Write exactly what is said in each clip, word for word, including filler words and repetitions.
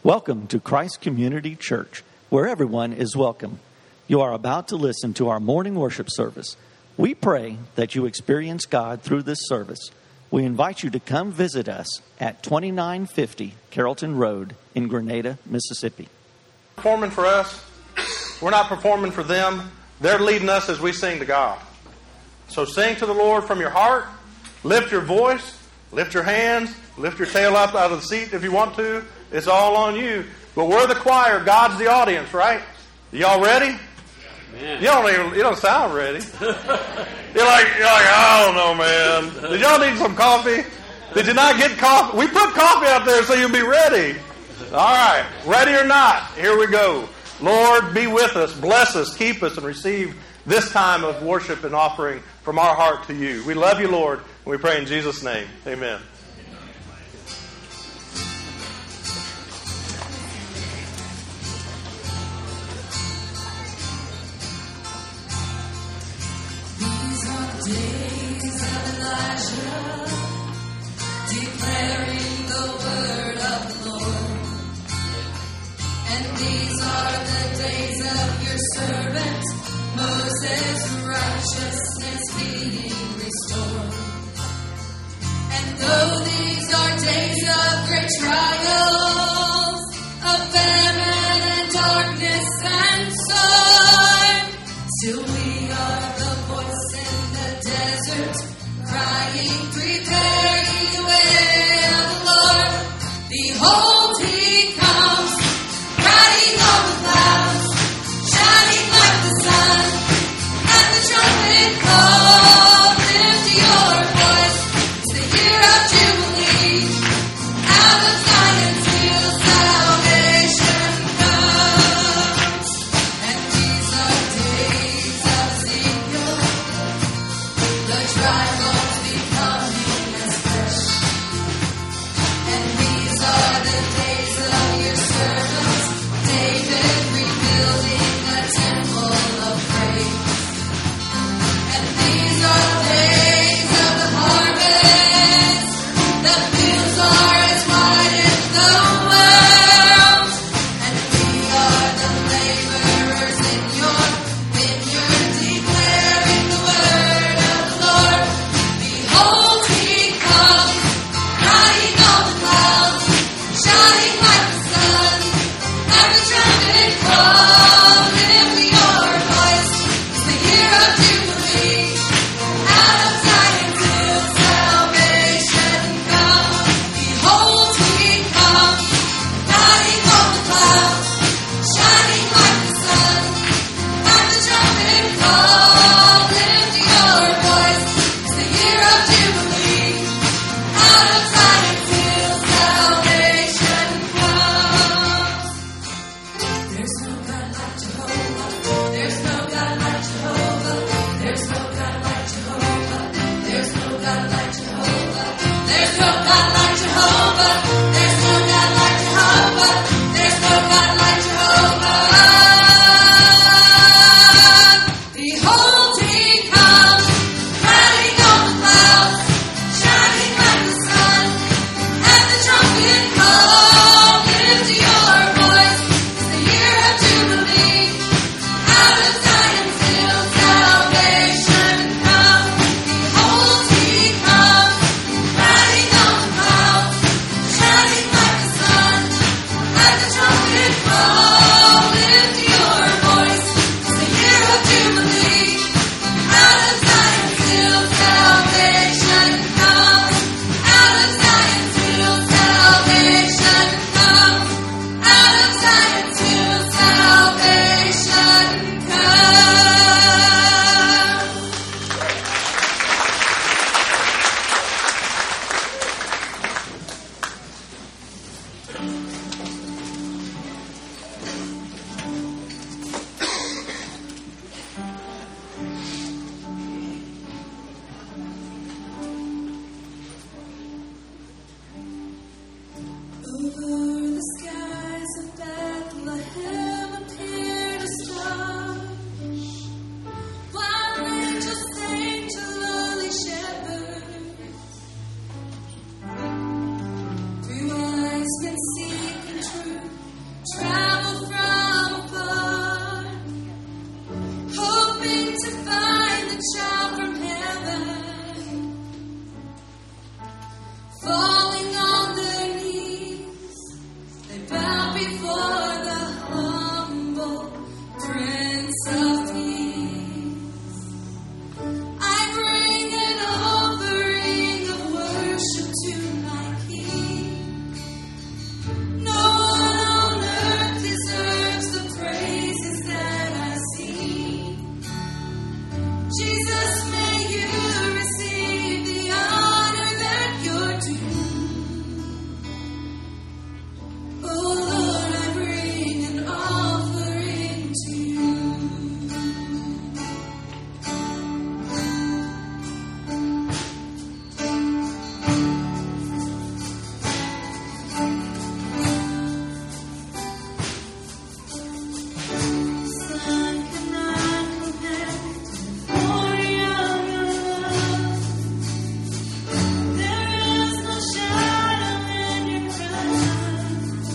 Welcome to Christ Community Church, where everyone is welcome. You are about to listen to our morning worship service. We pray that you experience God through this service. We invite you to come visit us at twenty-nine fifty Carrollton Road in Grenada, Mississippi. Performing for us. We're not performing for them. They're leading us as we sing to God. So sing to the Lord from your heart. Lift your voice. Lift your hands. Lift your tail up out of the seat if you want to. It's all on you. But we're the choir. God's the audience, right? Y'all ready? Man. You don't even, you don't sound ready. You're like, you're like, I don't know, man. Did y'all need some coffee? Did you not get coffee? We put coffee out there so you'll be ready. All right. Ready or not, here we go. Lord, be with us, bless us, keep us, and receive this time of worship and offering from our heart to you. We love you, Lord, and we pray in Jesus' name. Amen. These are days of Elijah, declaring the word of the Lord. And these are the days of your servant Moses, righteousness being restored. And though these are days of great trials, of famine and darkness and sword, still we are the voice in the desert, crying, prepare ye the way of the Lord. Behold, he comes, riding on the clouds, shining like the sun. At the trumpet call, lift your voice. It's the year of Jubilee. Out of Zion till salvation comes. And these are days of Ezekiel, the dry bones becoming as fresh. And these are the days of your servants, David rebuilding a temple of praise. And these are days of the harvest, the fields are as wide as the world. And we are the laborers in your vineyard, declaring the word of the Lord. Behold, he comes, riding on the clouds, shining like the sun. At the trumpet call, lift your voice. It's the year of Jubilee. Out of Zion till salvation comes. Behold, he comes, riding on the clouds, shining like the sun. At the trumpet call, lift your voice. It's the year of Jubilee. Out of Zion till salvation comes. There's no God like Jehovah. There's no God like Jehovah. There's no God like Jehovah. There's no God like Jehovah. There's no God like Jehovah. There's no God like Jehovah. There's no God like Jehovah. Behold, he comes, riding on the clouds, shining like the sun. At the trumpet call, lift your voice. It's the year of Jubilee. Out of Zion till salvation comes. Behold, he comes, riding on the clouds, shining like the sun. At the trumpet call, lift your voice. It's the year of Jubilee. Out of Zion till salvation comes. Out of Zion till salvation comes. Out of Zion till salvation comes. Over the skies of Bethlehem appeared a star, while angels sang to lowly shepherds. Through eyes can see before the humble Prince of Peace. I bring an offering of worship to my King. No one on earth deserves the praises that I sing. Jesus, may you receive the honor that you're due. Oh Lord, I bring an offering to you. Sun cannot compare to the glory of your love. There is no shadow in your presence.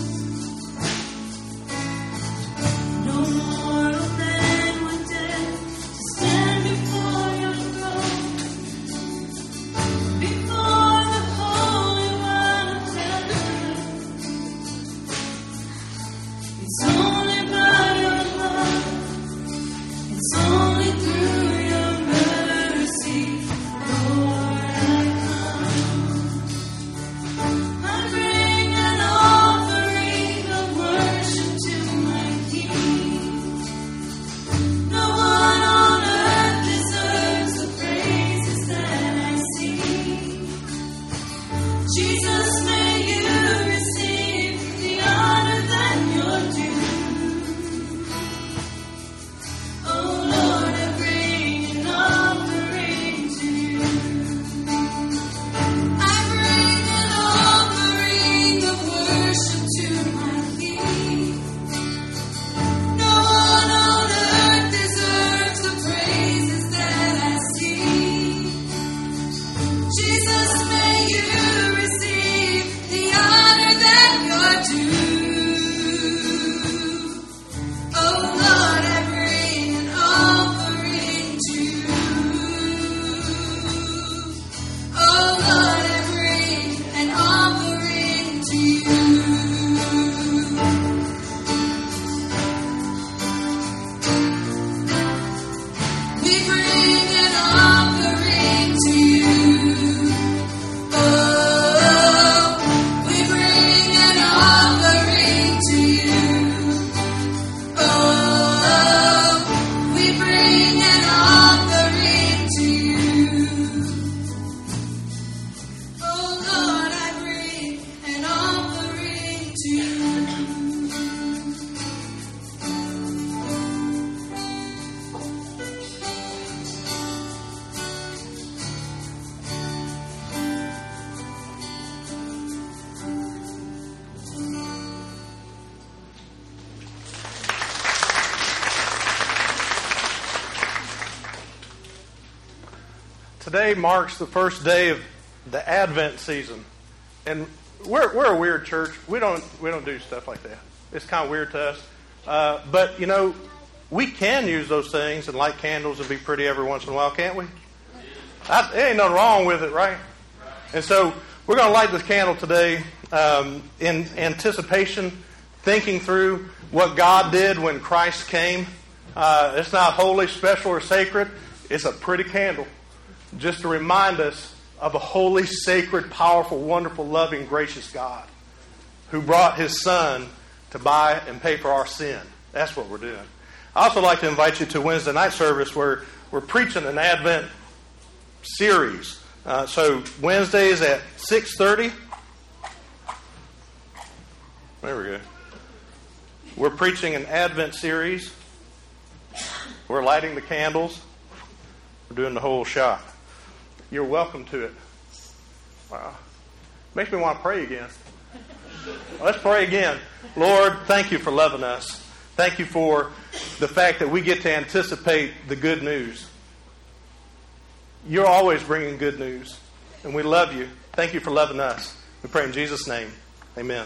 No mortal man would dare to stand before your throne, before the Holy One of heaven. It's only by your love, it's only through your mercy, Lord, I come. I bring an offering of worship to my King. No one on earth deserves the praises that I sing. Jesus, may you receive the honor that you're due. Oh Lord, I bring an offering to you. I bring an offering of worship to my King. No one on earth deserves the praises that I sing. Jesus, may you receive the honor that you're due. Oh Lord, I bring an offering to you. Oh Lord, I bring an offering to you. We bring an offering to you. Oh, we bring an offering to you. Oh, we bring an offering to you. Oh Lord, I bring an offering to you. Today marks the first day of the Advent season, and we're we're a weird church. We don't we don't do stuff like that. It's kind of weird to us, uh, but you know, we can use those things and light candles and be pretty every once in a while, can't we? I, there ain't nothing wrong with it, right? And so we're going to light this candle today um, in anticipation, thinking through what God did when Christ came. Uh, it's not holy, special, or sacred. It's a pretty candle, just to remind us of a holy, sacred, powerful, wonderful, loving, gracious God who brought His Son to buy and pay for our sin. That's what we're doing. I also like to invite you to Wednesday night service where we're preaching an Advent series. Uh, so Wednesdays at six thirty. There we go. We're preaching an Advent series. We're lighting the candles. We're doing the whole shop. You're welcome to it. Wow. Makes me want to pray again. Let's pray again. Lord, thank you for loving us. Thank you for the fact that we get to anticipate the good news. You're always bringing good news, and we love you. Thank you for loving us. We pray in Jesus' name. Amen.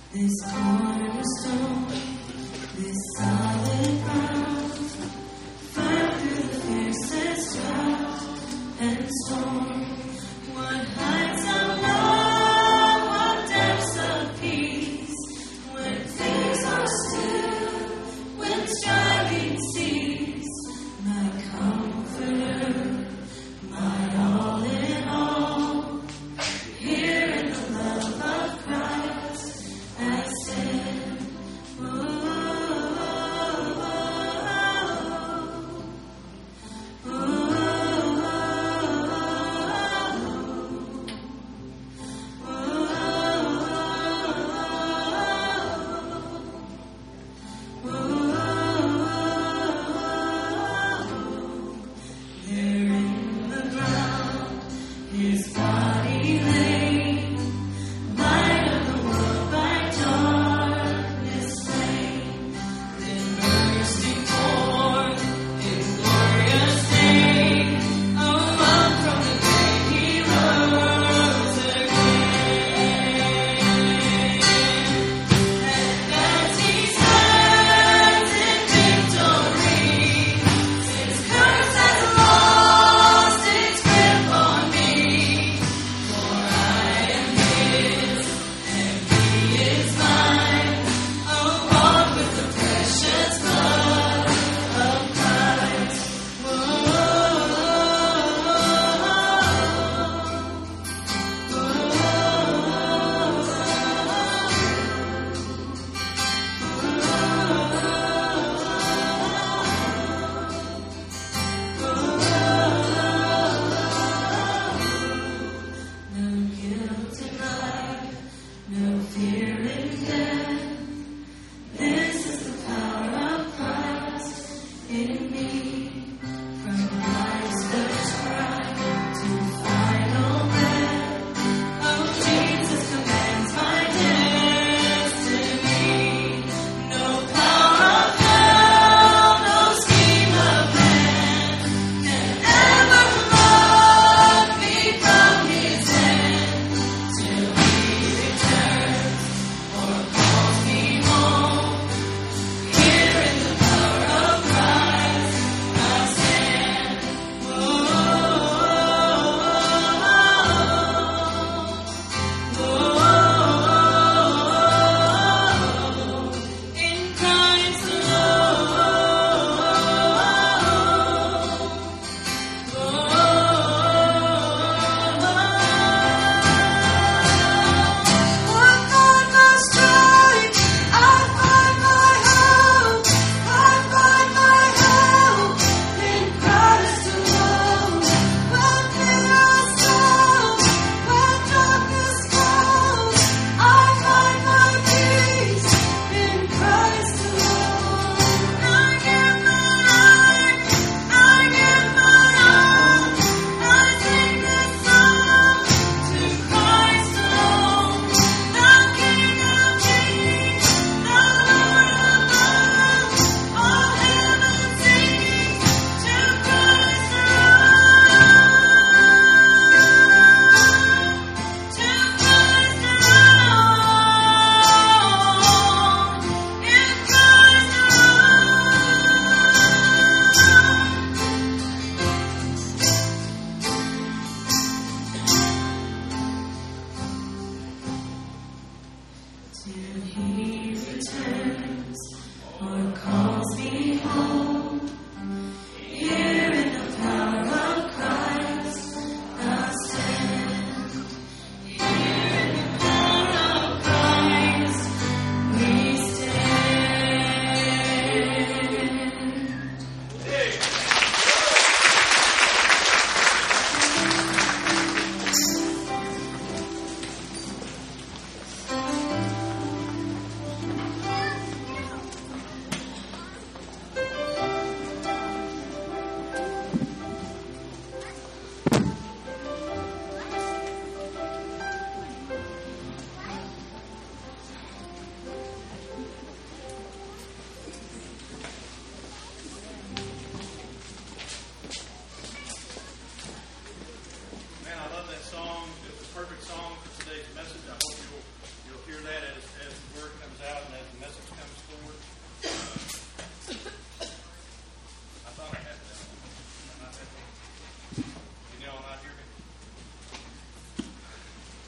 This cornerstone, this solid ground, firm through the fiercest drought and storm. What heights of love, what depths of peace, when things are still, when striving cease. My comforter, my all in all, here in the love of Christ I stand. Oh,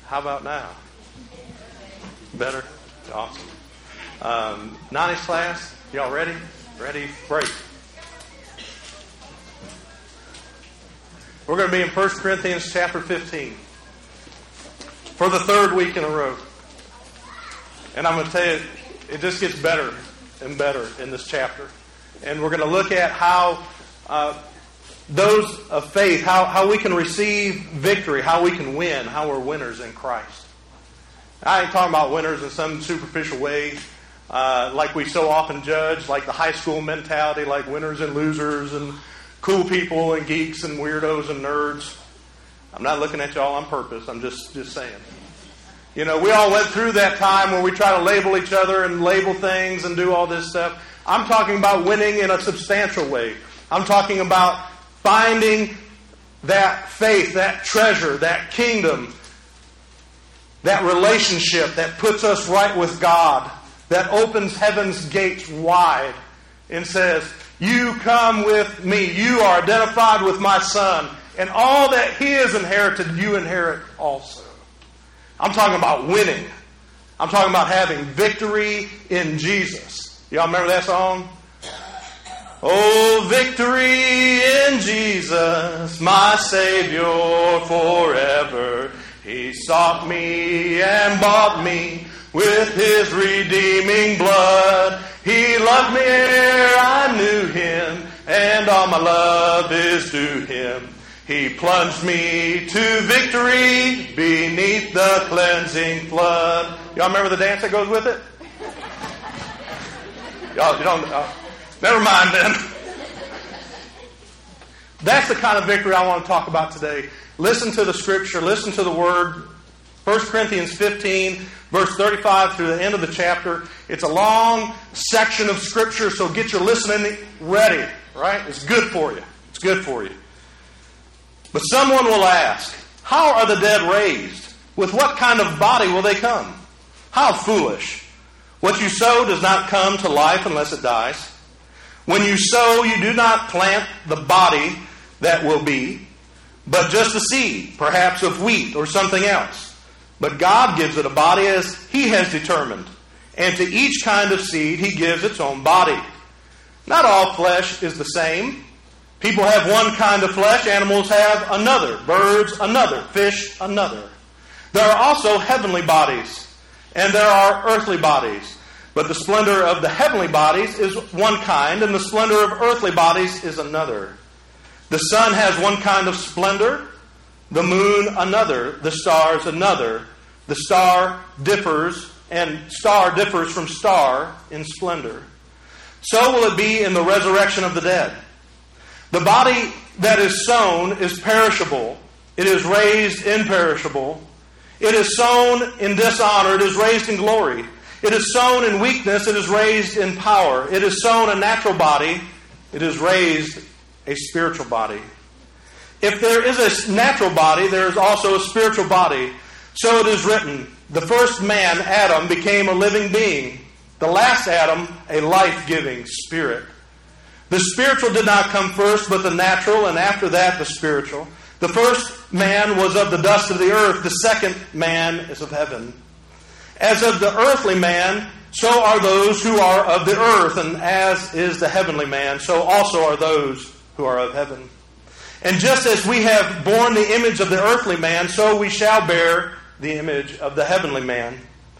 How about now? Better? Awesome. Um, nineties class, y'all ready? Ready? Break. We're going to be in First Corinthians chapter fifteen for the third week in a row. And I'm going to tell you, it just gets better and better in this chapter. And we're going to look at how uh, those of faith, how, how we can receive victory, how we can win, how we're winners in Christ. I ain't talking about winners in some superficial way, uh, like we so often judge, like the high school mentality, like winners and losers and cool people and geeks and weirdos and nerds. I'm not looking at y'all on purpose. I'm just, just saying. You know, we all went through that time where we try to label each other and label things and do all this stuff. I'm talking about winning in a substantial way. I'm talking about finding that faith, that treasure, that kingdom, that relationship that puts us right with God, that opens heaven's gates wide and says, you come with me. You are identified with my Son. And all that He has inherited, you inherit also. I'm talking about winning. I'm talking about having victory in Jesus. Y'all remember that song? Oh, victory in Jesus, my Savior forever. He sought me and bought me with His redeeming blood. He loved me ere I knew Him, and all my love is due Him. He plunged me to victory beneath the cleansing flood. Y'all remember the dance that goes with it? Y'all, you don't. Uh, never mind then. That's the kind of victory I want to talk about today. Listen to the Scripture. Listen to the Word. First Corinthians fifteen, verse thirty-five through the end of the chapter. It's a long section of Scripture, so get your listening ready. Right? It's good for you. It's good for you. But someone will ask, how are the dead raised? With what kind of body will they come? How foolish. What you sow does not come to life unless it dies. When you sow, you do not plant the body that will be, but just the seed, perhaps of wheat or something else. But God gives it a body as He has determined. And to each kind of seed He gives its own body. Not all flesh is the same. People have one kind of flesh, animals have another, birds another, fish another. There are also heavenly bodies, and there are earthly bodies. But the splendor of the heavenly bodies is one kind, and the splendor of earthly bodies is another. The sun has one kind of splendor, the moon another, the stars another. The star differs, and star differs from star in splendor. So will it be in the resurrection of the dead. The body that is sown is perishable. It is raised imperishable. It is sown in dishonor. It is raised in glory. It is sown in weakness. It is raised in power. It is sown a natural body. It is raised a spiritual body. If there is a natural body, there is also a spiritual body. So it is written, the first man, Adam, became a living being. The last Adam, a life-giving spirit. The spiritual did not come first, but the natural, and after that the spiritual. The first man was of the dust of the earth. The second man is of heaven. As of the earthly man, so are those who are of the earth. And as is the heavenly man, so also are those who are of heaven. And just as we have borne the image of the earthly man, so we shall bear the image of the heavenly man.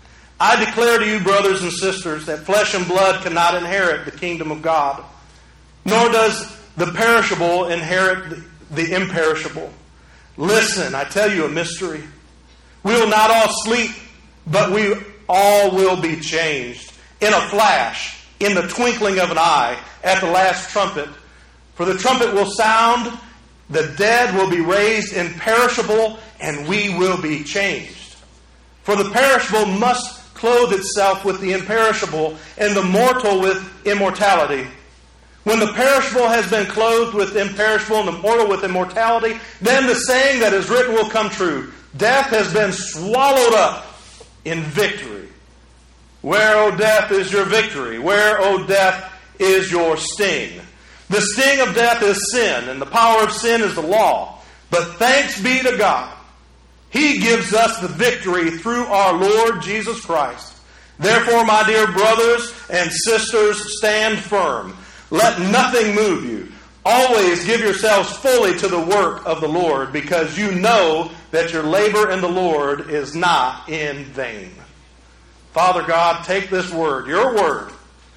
I declare to you, brothers and sisters, that flesh and blood cannot inherit the kingdom of God. Nor does the perishable inherit the, the imperishable. Listen, I tell you a mystery. We will not all sleep, but we all will be changed. In a flash, in the twinkling of an eye, at the last trumpet. For the trumpet will sound, the dead will be raised imperishable, and we will be changed. For the perishable must clothe itself with the imperishable, and the mortal with immortality. When the perishable has been clothed with imperishable and the mortal with immortality, then the saying that is written will come true. Death has been swallowed up in victory. Where, O death, is your victory? Where, O death, is your sting? The sting of death is sin, and the power of sin is the law. But thanks be to God He gives us the victory through our Lord Jesus Christ. Therefore, my dear brothers and sisters, stand firm. Let nothing move you. Always give yourselves fully to the work of the Lord, because you know that your labor in the Lord is not in vain. Father God, take this word, your word,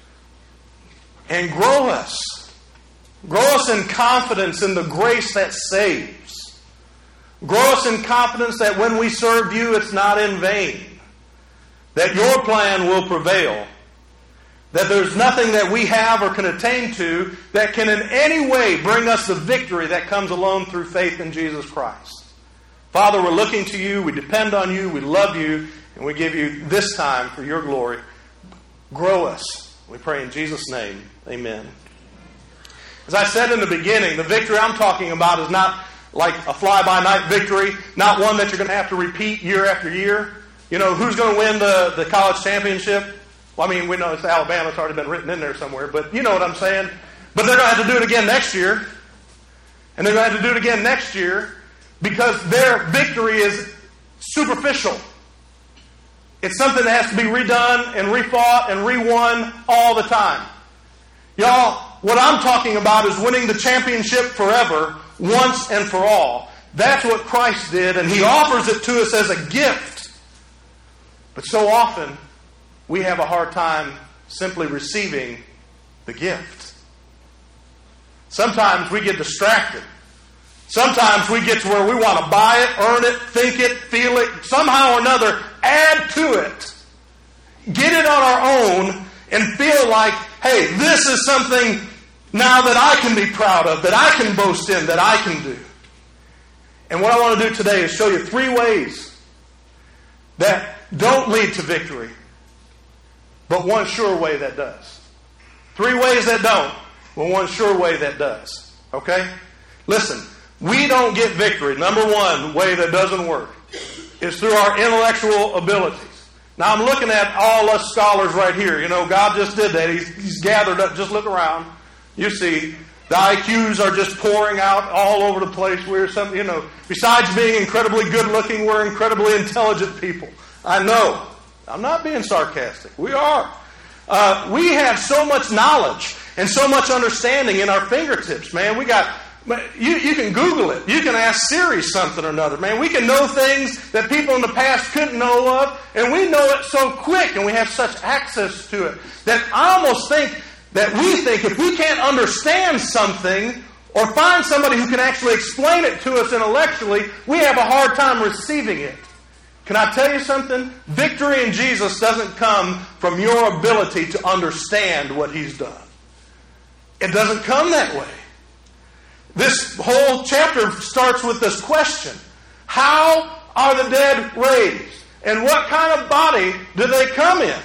and grow us. Grow us in confidence in the grace that saves. Grow us in confidence that when we serve you, it's not in vain. That your plan will prevail. That there's nothing that we have or can attain to that can in any way bring us the victory that comes alone through faith in Jesus Christ. Father, we're looking to you. We depend on you. We love you. And we give you this time for your glory. Grow us. We pray in Jesus' name. Amen. As I said in the beginning, the victory I'm talking about is not like a fly-by-night victory, not one that you're going to have to repeat year after year. You know, who's going to win the, the college championship? Well, I mean, we know it's Alabama. It's already been written in there somewhere. But you know what I'm saying. But they're going to have to do it again next year. And they're going to have to do it again next year because their victory is superficial. It's something that has to be redone and refought and re-won all the time. Y'all, what I'm talking about is winning the championship forever, once and for all. That's what Christ did, and He offers it to us as a gift. But so often, we have a hard time simply receiving the gift. Sometimes we get distracted. Sometimes we get to where we want to buy it, earn it, think it, feel it, somehow or another, add to it. Get it on our own and feel like, hey, this is something now that I can be proud of, that I can boast in, that I can do. And what I want to do today is show you three ways that don't lead to victory, but one sure way that does. Three ways that don't, but one sure way that does. Okay? Listen, we don't get victory. Number one way that doesn't work is through our intellectual abilities. Now, I'm looking at all us scholars right here. You know, God just did that. He's, he's gathered up. Just look around. You see, the I Qs are just pouring out all over the place. We're some, you know, besides being incredibly good looking, we're incredibly intelligent people. I know. I'm not being sarcastic. We are. Uh, we have so much knowledge and so much understanding in our fingertips, man. We got, you, you can Google it. You can ask Siri something or another, man. We can know things that people in the past couldn't know of, and we know it so quick, and we have such access to it that I almost think that we think if we can't understand something or find somebody who can actually explain it to us intellectually, we have a hard time receiving it. Can I tell you something? Victory in Jesus doesn't come from your ability to understand what He's done. It doesn't come that way. This whole chapter starts with this question. How are the dead raised? And what kind of body do they come in?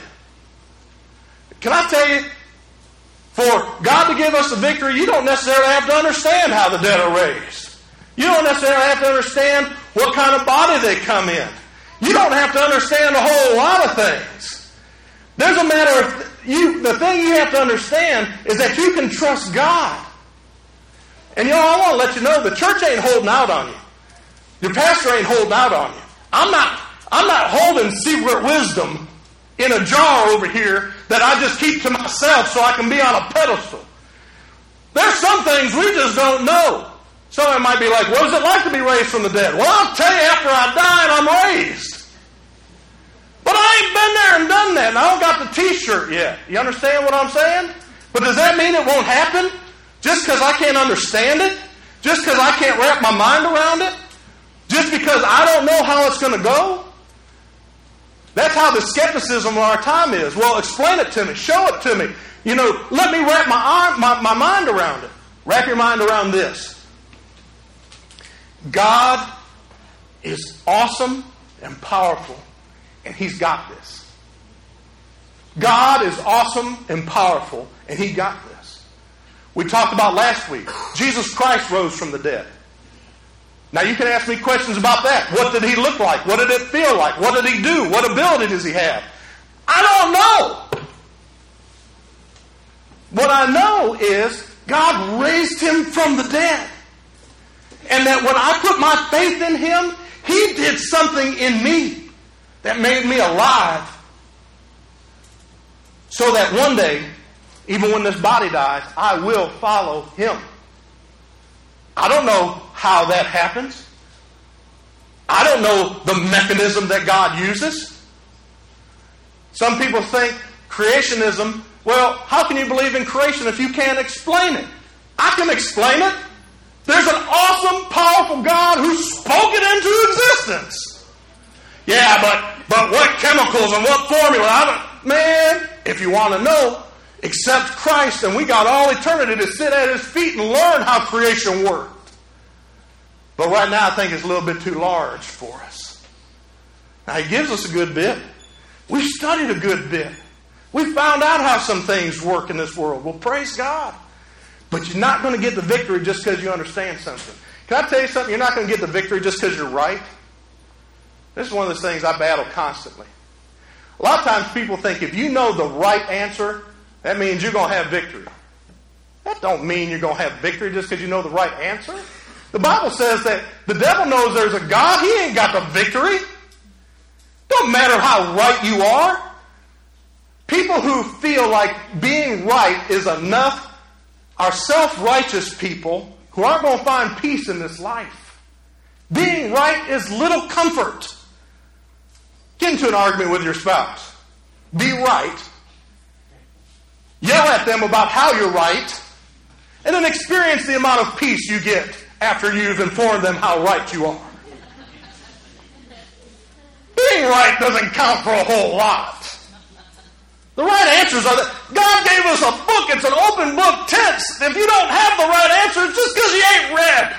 Can I tell you, for God to give us the victory, you don't necessarily have to understand how the dead are raised. You don't necessarily have to understand what kind of body they come in. You don't have to understand a whole lot of things. There's a matter of, you, the thing you have to understand is that you can trust God. And you know, I want to let you know, the church ain't holding out on you. Your pastor ain't holding out on you. I'm not, I'm not holding secret wisdom in a jar over here that I just keep to myself so I can be on a pedestal. There's some things we just don't know. Someone might be like, what is it like to be raised from the dead? Well, I'll tell you after I die and I'm raised. But I ain't been there and done that, and I don't got the t-shirt yet. You understand what I'm saying? But does that mean it won't happen? Just because I can't understand it? Just because I can't wrap my mind around it? Just because I don't know how it's going to go? That's how the skepticism of our time is. Well, explain it to me. Show it to me. You know, let me wrap my, arm, my, my mind around it. Wrap your mind around this. God is awesome and powerful, and He's got this. God is awesome and powerful, and He got this. We talked about last week. Jesus Christ rose from the dead. Now you can ask me questions about that. What did He look like? What did it feel like? What did He do? What ability does He have? I don't know. What I know is God raised Him from the dead. And that when I put my faith in Him, He did something in me that made me alive so that one day, even when this body dies, I will follow Him. I don't know how that happens. I don't know the mechanism that God uses. Some people think creationism, well, how can you believe in creation if you can't explain it? I can explain it. There's an awesome, powerful God who spoke it into existence. Yeah, but but what chemicals and what formula? I don't, man, if you want to know, accept Christ, and we got all eternity to sit at His feet and learn how creation worked. But right now, I think it's a little bit too large for us. Now, He gives us a good bit. We've studied a good bit. We found out how some things work in this world. Well, praise God. But you're not going to get the victory just because you understand something. Can I tell you something? You're not going to get the victory just because you're right. This is one of those things I battle constantly. A lot of times people think if you know the right answer, that means you're going to have victory. That don't mean you're going to have victory just because you know the right answer. The Bible says that the devil knows there's a God. He ain't got the victory. Don't matter how right you are. People who feel like being right is enough are self-righteous people who aren't going to find peace in this life. Being right is little comfort. Get into an argument with your spouse. Be right. Yell at them about how you're right. And then experience the amount of peace you get after you've informed them how right you are. Being right doesn't count for a whole lot. The right answers are that God gave us a book. It's an open book text. If you don't have the right answer, it's just because you ain't read.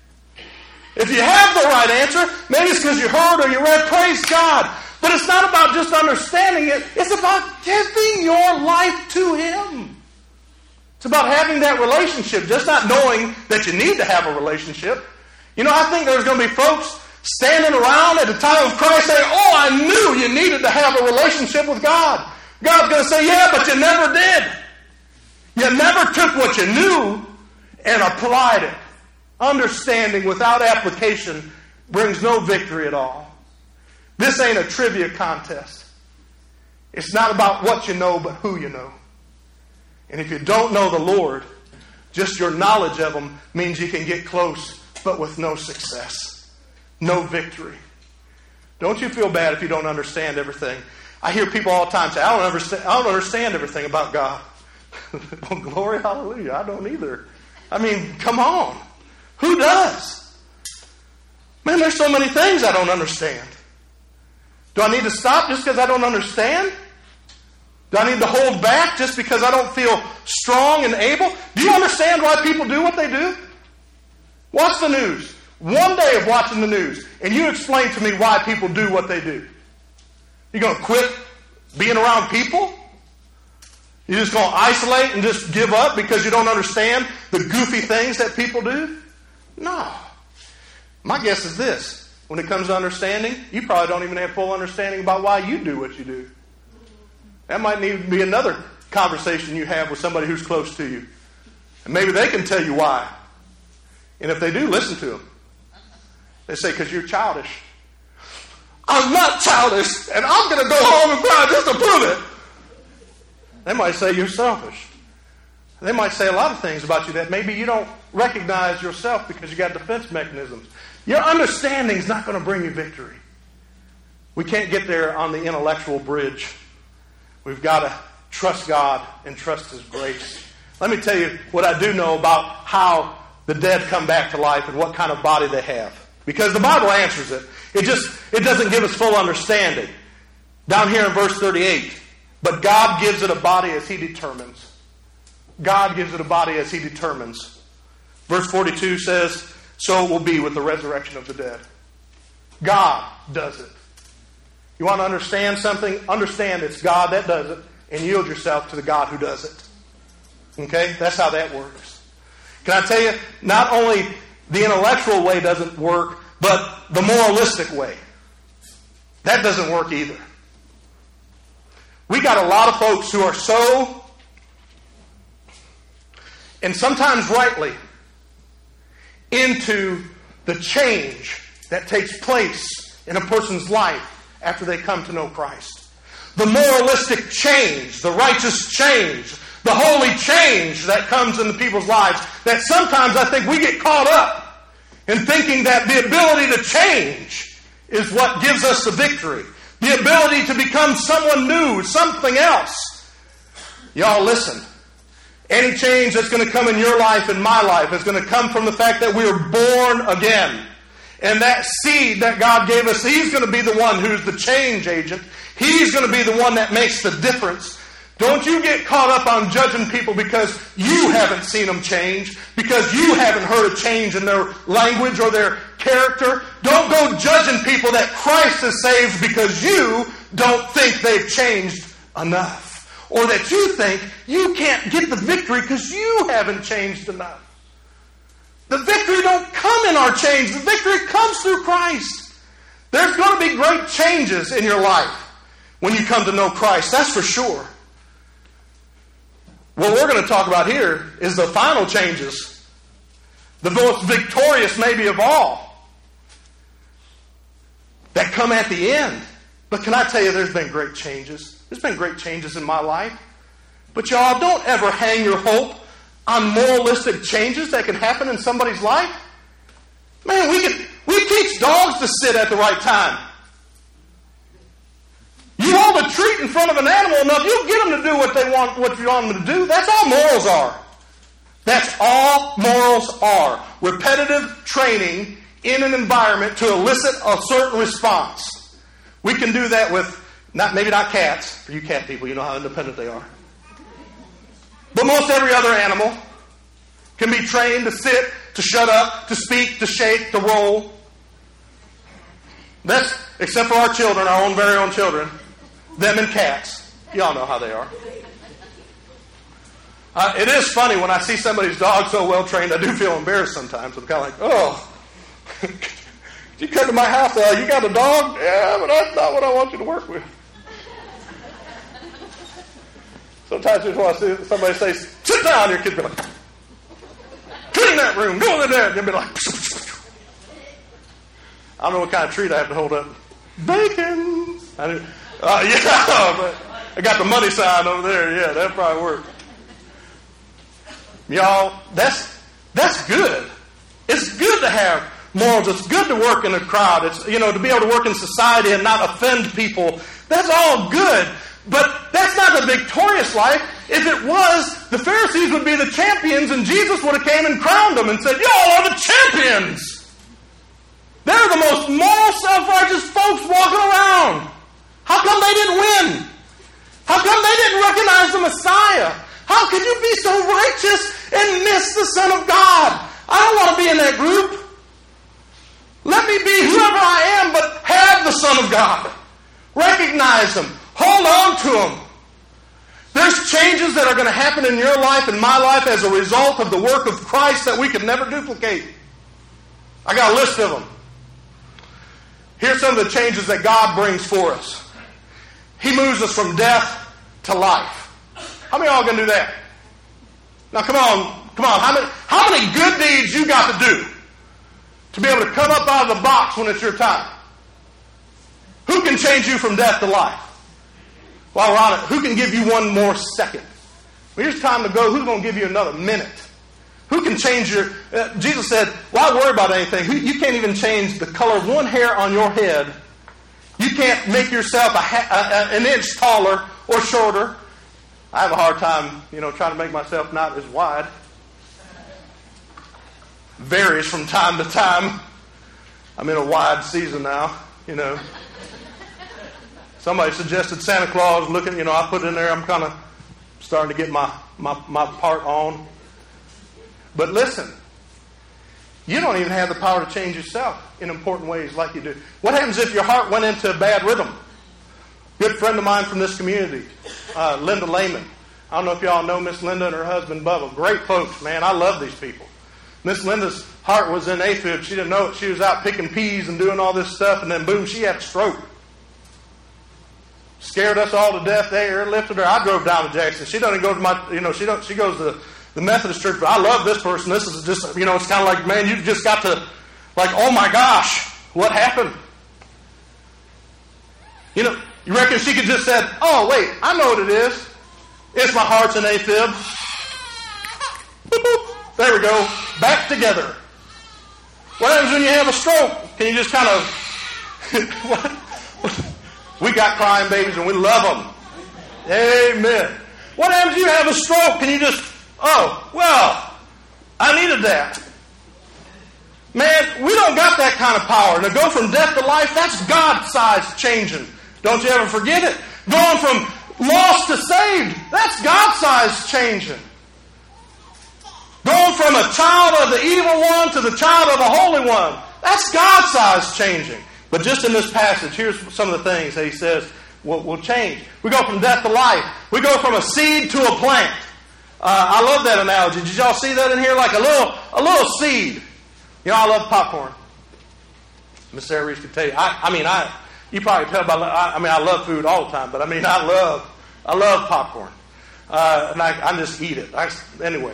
If you have the right answer, maybe it's because you heard or you read, praise God. But it's not about just understanding it. It's about giving your life to Him. It's about having that relationship, just not knowing that you need to have a relationship. You know, I think there's going to be folks standing around at the time of Christ saying, oh, I knew you needed to have a relationship with God. God's going to say, yeah, but you never did. You never took what you knew and applied it. Understanding without application brings no victory at all. This ain't a trivia contest. It's not about what you know, but who you know. And if you don't know the Lord, just your knowledge of Him means you can get close, but with no success. No victory. Don't you feel bad if you don't understand everything. I hear people all the time say, I don't understand, I don't understand everything about God. Well, glory, hallelujah, I don't either. I mean, come on. Who does? Man, there's so many things I don't understand. Do I need to stop just because I don't understand? Do I need to hold back just because I don't feel strong and able? Do you understand why people do what they do? Watch the news. One day of watching the news, and you explain to me why people do what they do. You're going to quit being around people? You're just going to isolate and just give up because you don't understand the goofy things that people do? No. My guess is this. When it comes to understanding, you probably don't even have full understanding about why you do what you do. That might need to be another conversation you have with somebody who's close to you. And maybe they can tell you why. And if they do, listen to them. They say, because you're childish. I'm not childish, and I'm going to go home and cry just to prove it. They might say you're selfish. They might say a lot of things about you that maybe you don't recognize yourself because you got defense mechanisms. Your understanding is not going to bring you victory. We can't get there on the intellectual bridge. We've got to trust God and trust His grace. Let me tell you what I do know about how the dead come back to life and what kind of body they have. Because the Bible answers it. It just, it doesn't give us full understanding. Down here in verse thirty-eight, but God gives it a body as He determines. God gives it a body as He determines. Verse forty-two says, so it will be with the resurrection of the dead. God does it. You want to understand something? Understand it's God that does it and yield yourself to the God who does it. Okay? That's how that works. Can I tell you, not only the intellectual way doesn't work, but the moralistic way. That doesn't work either. We got a lot of folks who are so, and sometimes rightly, into the change that takes place in a person's life after they come to know Christ. The moralistic change, the righteous change, the holy change that comes into people's lives, that sometimes I think we get caught up in thinking that the ability to change is what gives us the victory. The ability to become someone new, something else. Y'all listen. Any change that's going to come in your life and my life is going to come from the fact that we are born again. And that seed that God gave us, He's going to be the one who's the change agent. He's going to be the one that makes the difference. Don't you get caught up on judging people because you haven't seen them change, because you haven't heard a change in their language or their character. Don't go judging people that Christ has saved because you don't think they've changed enough. Or that you think you can't get the victory because you haven't changed enough. The victory don't come in our change. The victory comes through Christ. There's going to be great changes in your life when you come to know Christ. That's for sure. What we're going to talk about here is the final changes. The most victorious maybe of all. That come at the end. But can I tell you, there's been great changes. There's been great changes in my life. But y'all, don't ever hang your hope on moralistic changes that can happen in somebody's life. Man, we can, we teach dogs to sit at the right time. You hold a treat in front of an animal enough, you'll get them to do what they want, what you want them to do. That's all morals are. That's all morals are. Repetitive training in an environment to elicit a certain response. We can do that with, not maybe not cats. For you cat people, you know how independent they are. But most every other animal can be trained to sit, to shut up, to speak, to shake, to roll. That's, except for our children, our own very own children. Them and cats. Y'all know how they are. Uh, it is funny when I see somebody's dog so well trained, I do feel embarrassed sometimes. I'm kind of like, oh, you come to my house, uh, you got a dog? Yeah, but that's not what I want you to work with. Sometimes you just want to see somebody say, sit down, your kid be like, clean that room, go in there. And they'll be like, I don't know what kind of treat I have to hold up. Bacon. I didn't, uh, yeah, but I got the money sign over there. Yeah, that probably worked. Y'all, that's that's good. It's good to have morals. It's good to work in a crowd. It's, you know, to be able to work in society and not offend people. That's all good. But that's not the victorious life. If it was, the Pharisees would be the champions and Jesus would have came and crowned them and said, y'all are the champions. They're the most moral, self-righteous folks walking around. How come they didn't win? How come they didn't recognize the Messiah? How could you be so righteous and miss the Son of God? I don't want to be in that group. Let me be whoever I am, but have the Son of God. Recognize Him. Hold on to Him. There's changes that are going to happen in your life and my life as a result of the work of Christ that we can never duplicate. I got a list of them. Here's some of the changes that God brings for us. He moves us from death to life. How many of y'all going to do that? Now come on, come on. How many, how many good deeds you got to do to be able to come up out of the box when it's your time? Who can change you from death to life? While we're on it, who can give you one more second? Well, here's time to go. Who's going to give you another minute? Who can change your... Uh, Jesus said, why worry about anything? Who, you can't even change the color of one hair on your head. You can't make yourself a ha- a, a, an inch taller or shorter. I have a hard time, you know, trying to make myself not as wide. Varies from time to time. I'm in a wide season now, you know. Somebody suggested Santa Claus looking, you know, I put it in there. I'm kind of starting to get my, my, my part on. But listen, you don't even have the power to change yourself in important ways like you do. What happens if your heart went into a bad rhythm? Good friend of mine from this community, uh, Linda Lehman. I don't know if y'all know Miss Linda and her husband Bubba. Great folks, man. I love these people. Miss Linda's heart was in AFib. She didn't know it. She was out picking peas and doing all this stuff, and then boom, she had a stroke. Scared us all to death. They airlifted her. I drove down to Jackson. She doesn't go to my, you know, she don't. She goes to the Methodist church, but I love this person. This is just, you know, it's kind of like, man, you just got to, like, oh my gosh. What happened? You know, you reckon she could just said, oh, wait, I know what it is. It's my heart's an AFib. Boop, boop. There we go. Back together. What happens when you have a stroke? Can you just kind of... We got crying babies and we love them. Amen. What happens if you have a stroke? Can you just... Oh, well, I needed that. Man, we don't got that kind of power. To go from death to life, that's God-sized changing. Don't you ever forget it. Going from lost to saved, that's God-sized changing. Going from a child of the evil one to the child of the Holy One, that's God-sized changing. But just in this passage, here's some of the things that he says will, will change. We go from death to life. We go from a seed to a plant. Uh, I love that analogy. Did y'all see that in here? Like a little, a little seed. You know, I love popcorn. Miss Sarah Reese could tell you. I, I mean, I you probably tell by. I, I mean, I love food all the time, but I mean, I love, I love popcorn, uh, and I, I just eat it. I, anyway,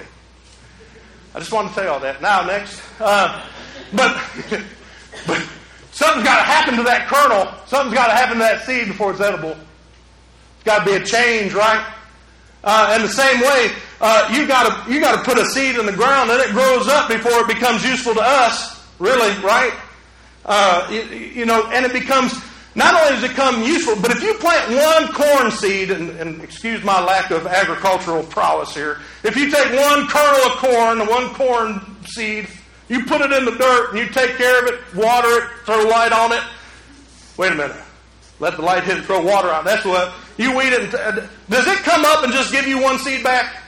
I just wanted to say all that. Now, next, uh, but but something's got to happen to that kernel. Something's got to happen to that seed before it's edible. It's got to be a change, right? Uh, in the same way, uh, you got to you got to put a seed in the ground, and it grows up before it becomes useful to us. Really, right? Uh, you, you know, and it becomes not only does it become useful, but if you plant one corn seed, and, and excuse my lack of agricultural prowess here, if you take one kernel of corn, one corn seed, you put it in the dirt, and you take care of it, water it, throw light on it. Wait a minute. Let the light hit and throw water out. That's what you weed it. And, does it come up and just give you one seed back?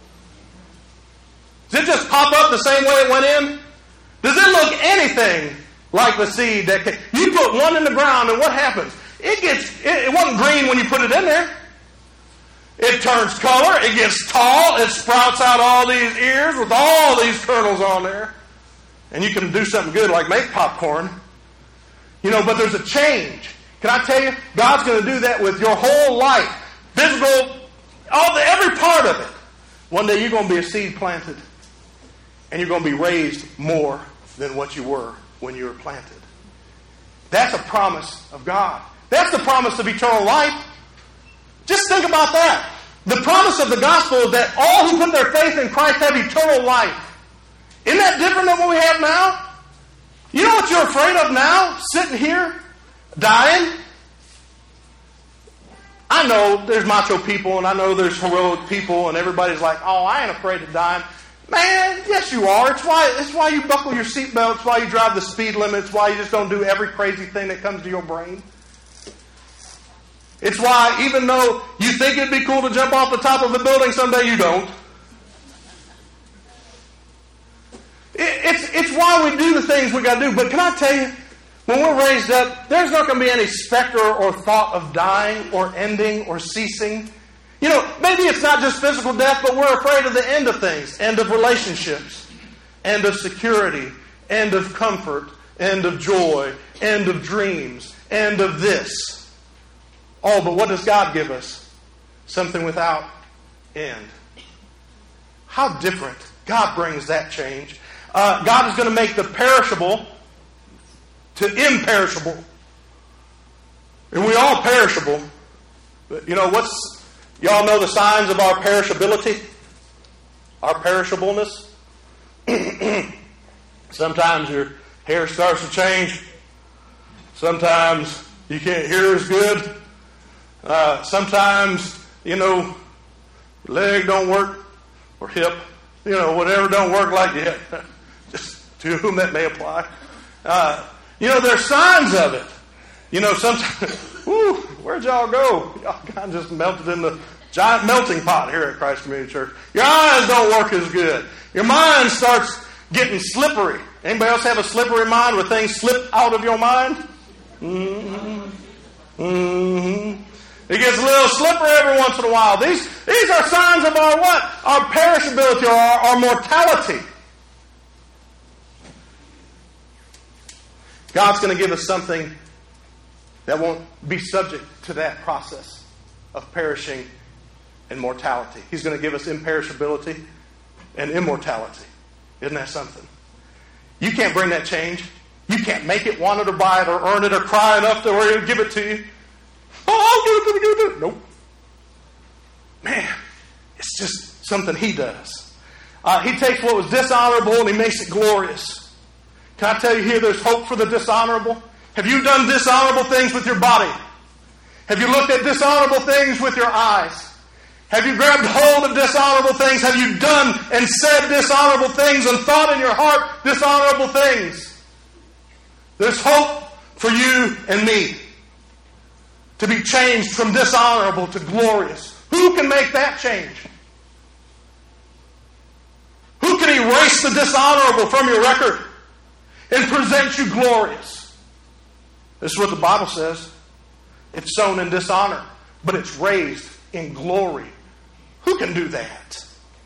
Does it just pop up the same way it went in? Does it look anything like the seed that can, you put one in the ground and what happens? It gets it, it wasn't green when you put it in there. It turns color. It gets tall. It sprouts out all these ears with all these kernels on there, and you can do something good like make popcorn. You know, but there's a change. Can I tell you, God's going to do that with your whole life. Physical, all the, every part of it. One day you're going to be a seed planted. And you're going to be raised more than what you were when you were planted. That's a promise of God. That's the promise of eternal life. Just think about that. The promise of the gospel is that all who put their faith in Christ have eternal life. Isn't that different than what we have now? You know what you're afraid of now? Sitting here? Dying? I know there's macho people and I know there's heroic people and everybody's like, oh, I ain't afraid of dying. Man, yes you are. It's why, it's why you buckle your seatbelt. It's why you drive the speed limit. It's why you just don't do every crazy thing that comes to your brain. It's why even though you think it'd be cool to jump off the top of the building someday, you don't. It, it's, it's why we do the things we got to do. But can I tell you, when we're raised up, there's not going to be any specter or thought of dying or ending or ceasing. You know, maybe it's not just physical death, but we're afraid of the end of things. End of relationships. End of security. End of comfort. End of joy. End of dreams. End of this. Oh, but what does God give us? Something without end. How different. God brings that change. Uh, God is going to make the perishable to imperishable. And we all perishable. But you know, what's, y'all know the signs of our perishability? Our perishableness? Sometimes your hair starts to change. Sometimes you can't hear as good. Uh, sometimes, you know, leg don't work, or hip, you know, whatever don't work like you have. Just to whom that may apply. Uh, You know, there's signs of it. You know, sometimes, whoo, where'd y'all go? Y'all kind of just melted in the giant melting pot here at Christ Community Church. Your eyes don't work as good. Your mind starts getting slippery. Anybody else have a slippery mind where things slip out of your mind? Mm-hmm. Mm-hmm. It gets a little slippery every once in a while. These, these are signs of our what? Our perishability or our, our mortality. God's going to give us something that won't be subject to that process of perishing and mortality. He's going to give us imperishability and immortality. Isn't that something? You can't bring that change. You can't make it, want it, or buy it, or earn it, or cry enough to where He'll give it to you. Oh, I'll give it to me, give it to me. Nope. Man, it's just something He does. Uh, he takes what was dishonorable and He makes it glorious. Can I tell you here, there's hope for the dishonorable? Have you done dishonorable things with your body? Have you looked at dishonorable things with your eyes? Have you grabbed hold of dishonorable things? Have you done and said dishonorable things and thought in your heart dishonorable things? There's hope for you and me to be changed from dishonorable to glorious. Who can make that change? Who can erase the dishonorable from your record and present you glorious? This is what the Bible says. It's sown in dishonor, but it's raised in glory. Who can do that?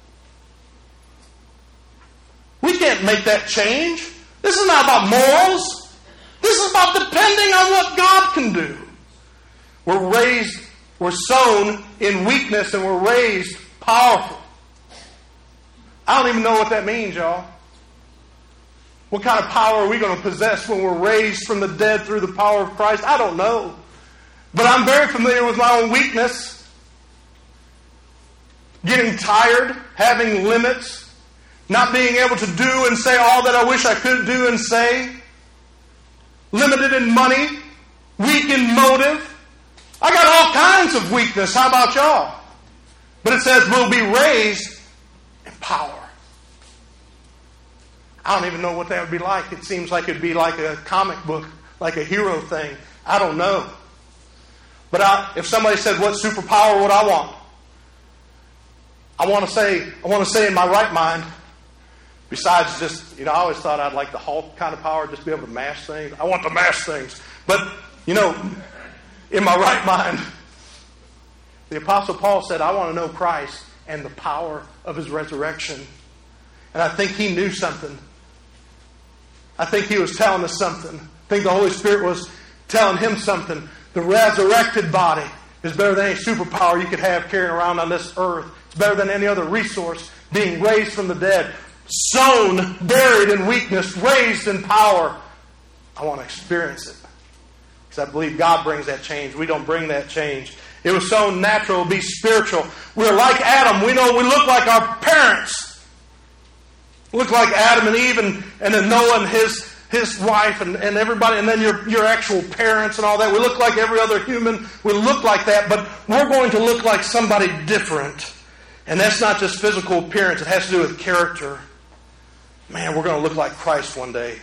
We can't make that change. This is not about morals. This is about depending on what God can do. We're raised, we're sown in weakness, and we're raised powerful. I don't even know what that means, y'all. What kind of power are we going to possess when we're raised from the dead through the power of Christ? I don't know. But I'm very familiar with my own weakness. Getting tired, having limits, not being able to do and say all that I wish I could do and say, limited in money, weak in motive. I got all kinds of weakness. How about y'all? But it says we'll be raised in power. I don't even know what that would be like. It seems like it'd be like a comic book, like a hero thing. I don't know. But I, if somebody said, what superpower would I want? I want to say, I want to say in my right mind, besides just, you know, I always thought I'd like the Hulk kind of power, just be able to mash things. I want to mash things. But, you know, in my right mind, the Apostle Paul said, I want to know Christ and the power of His resurrection. And I think he knew something. I think he was telling us something. I think the Holy Spirit was telling him something. The resurrected body is better than any superpower you could have carrying around on this earth. It's better than any other resource. Being raised from the dead, sown, buried in weakness, raised in power. I want to experience it. Because I believe God brings that change. We don't bring that change. It was sown natural, it'll be spiritual. We're like Adam. We know we look like our parents. We look like Adam and Eve and, and then Noah and his his wife and, and everybody, and then your, your actual parents and all that. We look like every other human. We look like that, but we're going to look like somebody different. And that's not just physical appearance. It has to do with character. Man, we're going to look like Christ one day.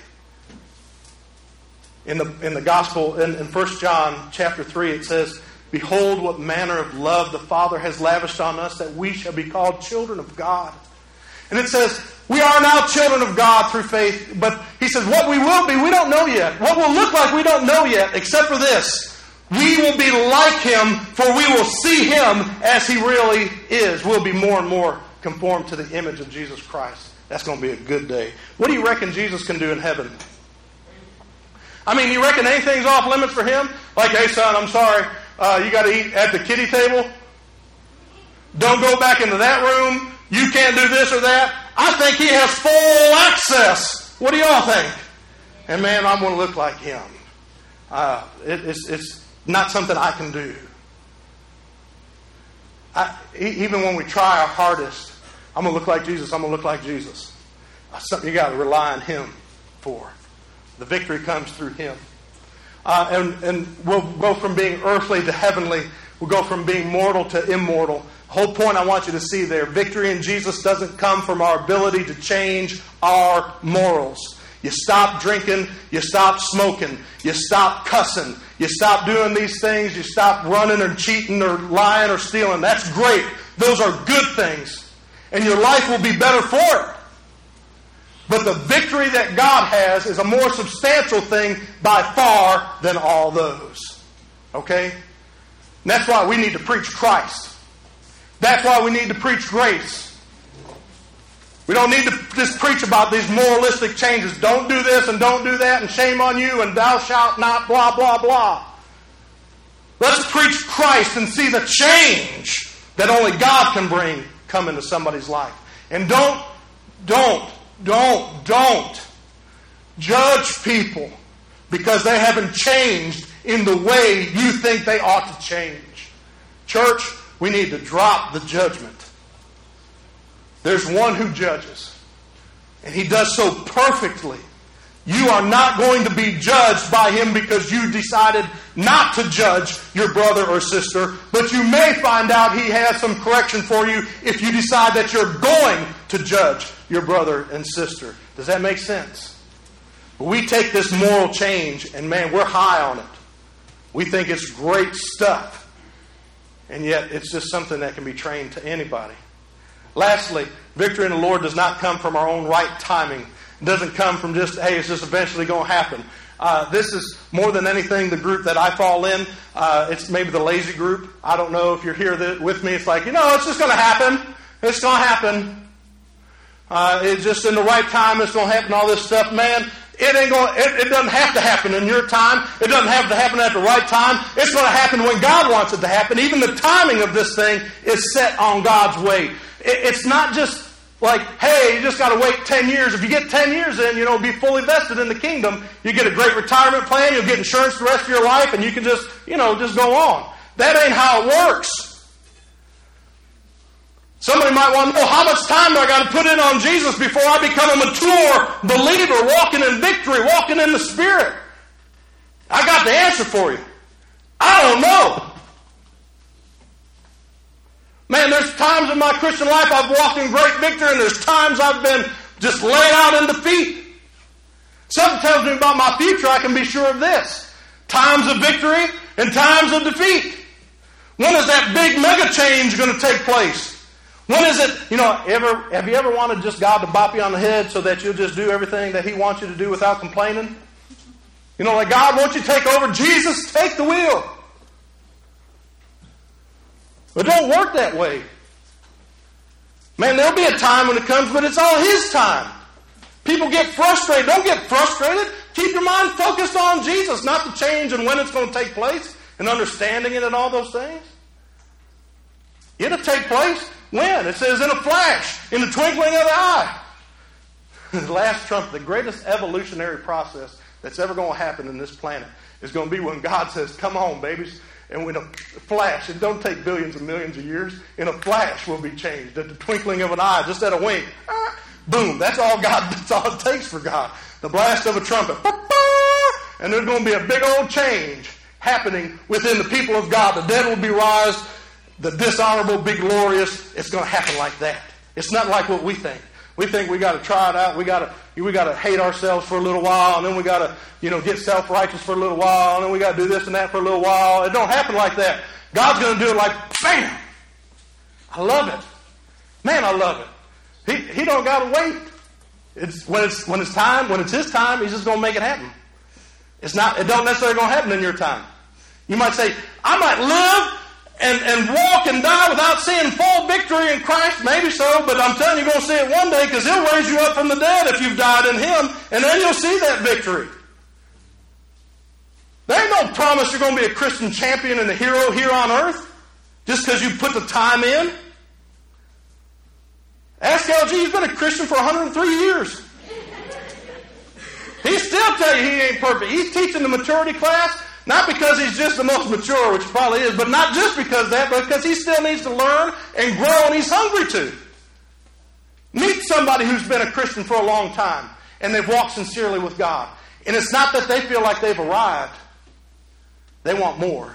In the in the gospel, in, in First John chapter three, it says, behold what manner of love the Father has lavished on us, that we shall be called children of God. And it says, we are now children of God through faith. But he says, what we will be, we don't know yet. What we'll look like, we don't know yet, except for this. We will be like Him, for we will see Him as He really is. We'll be more and more conformed to the image of Jesus Christ. That's going to be a good day. What do you reckon Jesus can do in heaven? I mean, you reckon anything's off limits for Him? Like, hey son, I'm sorry, uh, you got to eat at the kiddie table. Don't go back into that room. You can't do this or that. I think He has full access. What do y'all think? And man, I'm going to look like Him. Uh, it, it's, it's not something I can do. I, even when we try our hardest, I'm going to look like Jesus. I'm going to look like Jesus. That's something you got to rely on Him for. The victory comes through Him. Uh, and, and we'll go from being earthly to heavenly. We'll go from being mortal to immortal. The whole point I want you to see there, victory in Jesus doesn't come from our ability to change our morals. You stop drinking, you stop smoking, you stop cussing, you stop doing these things, you stop running or cheating or lying or stealing. That's great. Those are good things. And your life will be better for it. But the victory that God has is a more substantial thing by far than all those. Okay? And that's why we need to preach Christ. That's why we need to preach grace. We don't need to just preach about these moralistic changes. Don't do this and don't do that and shame on you and thou shalt not blah, blah, blah. Let's preach Christ and see the change that only God can bring come into somebody's life. And don't, don't, don't, don't judge people because they haven't changed in the way you think they ought to change. Church, we need to drop the judgment. There's one who judges, and he does so perfectly. You are not going to be judged by him because you decided not to judge your brother or sister, but you may find out he has some correction for you if you decide that you're going to judge your brother and sister. Does that make sense? We take this moral change, and man, we're high on it. We think it's great stuff, and yet it's just something that can be trained to anybody. Lastly, victory in the Lord does not come from our own right timing. It doesn't come from just, hey, it's just eventually going to happen. Uh, this is more than anything the group that I fall in. Uh, it's maybe the lazy group. I don't know if you're here th- with me. It's like, you know, it's just going to happen. It's going to happen. Uh, it's just in the right time. It's going to happen. All this stuff, man. It ain't going. It, it doesn't have to happen in your time. It doesn't have to happen at the right time. It's going to happen when God wants it to happen. Even the timing of this thing is set on God's way. It, it's not just like, hey, you just got to wait ten years. If you get ten years in, you know, be fully vested in the kingdom, you get a great retirement plan, you'll get insurance the rest of your life, and you can just, you know, just go on. That ain't how it works. Somebody might want to know, how much time do I got to put in on Jesus before I become a mature believer, walking in victory, walking in the Spirit? I got the answer for you. I don't know. Man, there's times in my Christian life I've walked in great victory, and there's times I've been just laid out in defeat. Something tells me about my future, I can be sure of this. Times of victory and times of defeat. When is that big mega change going to take place? When is it, you know, ever have you ever wanted just God to bop you on the head so that you'll just do everything that He wants you to do without complaining? You know, like, God, won't you take over? Jesus, take the wheel. But it don't work that way. Man, there'll be a time when it comes, but it's all His time. People get frustrated. Don't get frustrated. Keep your mind focused on Jesus, not the change and when it's going to take place and understanding it and all those things. It'll take place when? It says in a flash, in the twinkling of the eye. The last trump, the greatest evolutionary process that's ever going to happen in this planet is going to be when God says, come on, babies. And in a flash, it don't take billions and millions of years, in a flash we'll be changed. At the twinkling of an eye, just at a wink. Ah, boom, that's all God, that's all it takes for God. The blast of a trumpet. And there's going to be a big old change happening within the people of God. The dead will be raised. The dishonorable be glorious. It's going to happen like that. It's not like what we think. We think we got to try it out. We got to we got to hate ourselves for a little while, and then we got to you know get self-righteous for a little while, and then we got to do this and that for a little while. It don't happen like that. God's going to do it like bam. I love it, man. I love it. He he don't got to wait. It's when it's when it's time. When it's His time, He's just going to make it happen. It's not. It don't necessarily going to happen in your time. You might say, I might live And, and walk and die without seeing full victory in Christ? Maybe so, but I'm telling you, you're going to see it one day because He'll raise you up from the dead if you've died in Him, and then you'll see that victory. There ain't no promise you're going to be a Christian champion and a hero here on earth just because you put the time in. Ask L G, he's been a Christian for one hundred three years. He still tell you he ain't perfect. He's teaching the maturity class. Not because he's just the most mature, which he probably is, but not just because of that, but because he still needs to learn and grow, and he's hungry to. Meet somebody who's been a Christian for a long time, and they've walked sincerely with God. And it's not that they feel like they've arrived. They want more.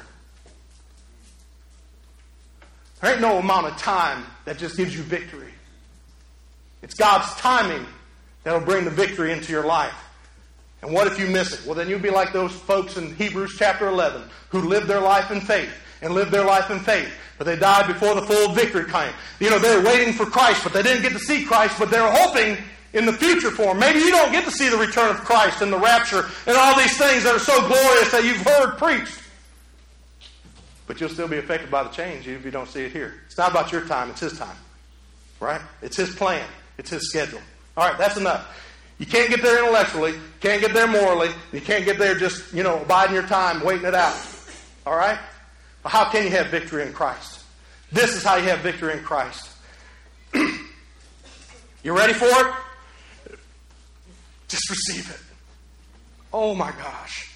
There ain't no amount of time that just gives you victory. It's God's timing that'll bring the victory into your life. And what if you miss it? Well, then you'll be like those folks in Hebrews chapter eleven who lived their life in faith and lived their life in faith. But they died before the full victory came. You know, they were waiting for Christ, but they didn't get to see Christ, but they were hoping in the future for Him. Maybe you don't get to see the return of Christ and the rapture and all these things that are so glorious that you've heard preached. But you'll still be affected by the change if you don't see it here. It's not about your time, it's His time. Right? It's His plan. It's His schedule. All right, that's enough. You can't get there intellectually, can't get there morally, you can't get there just, you know, biding your time, waiting it out. All right? But how can you have victory in Christ? This is how you have victory in Christ. You ready for it? Just receive it. Oh my gosh.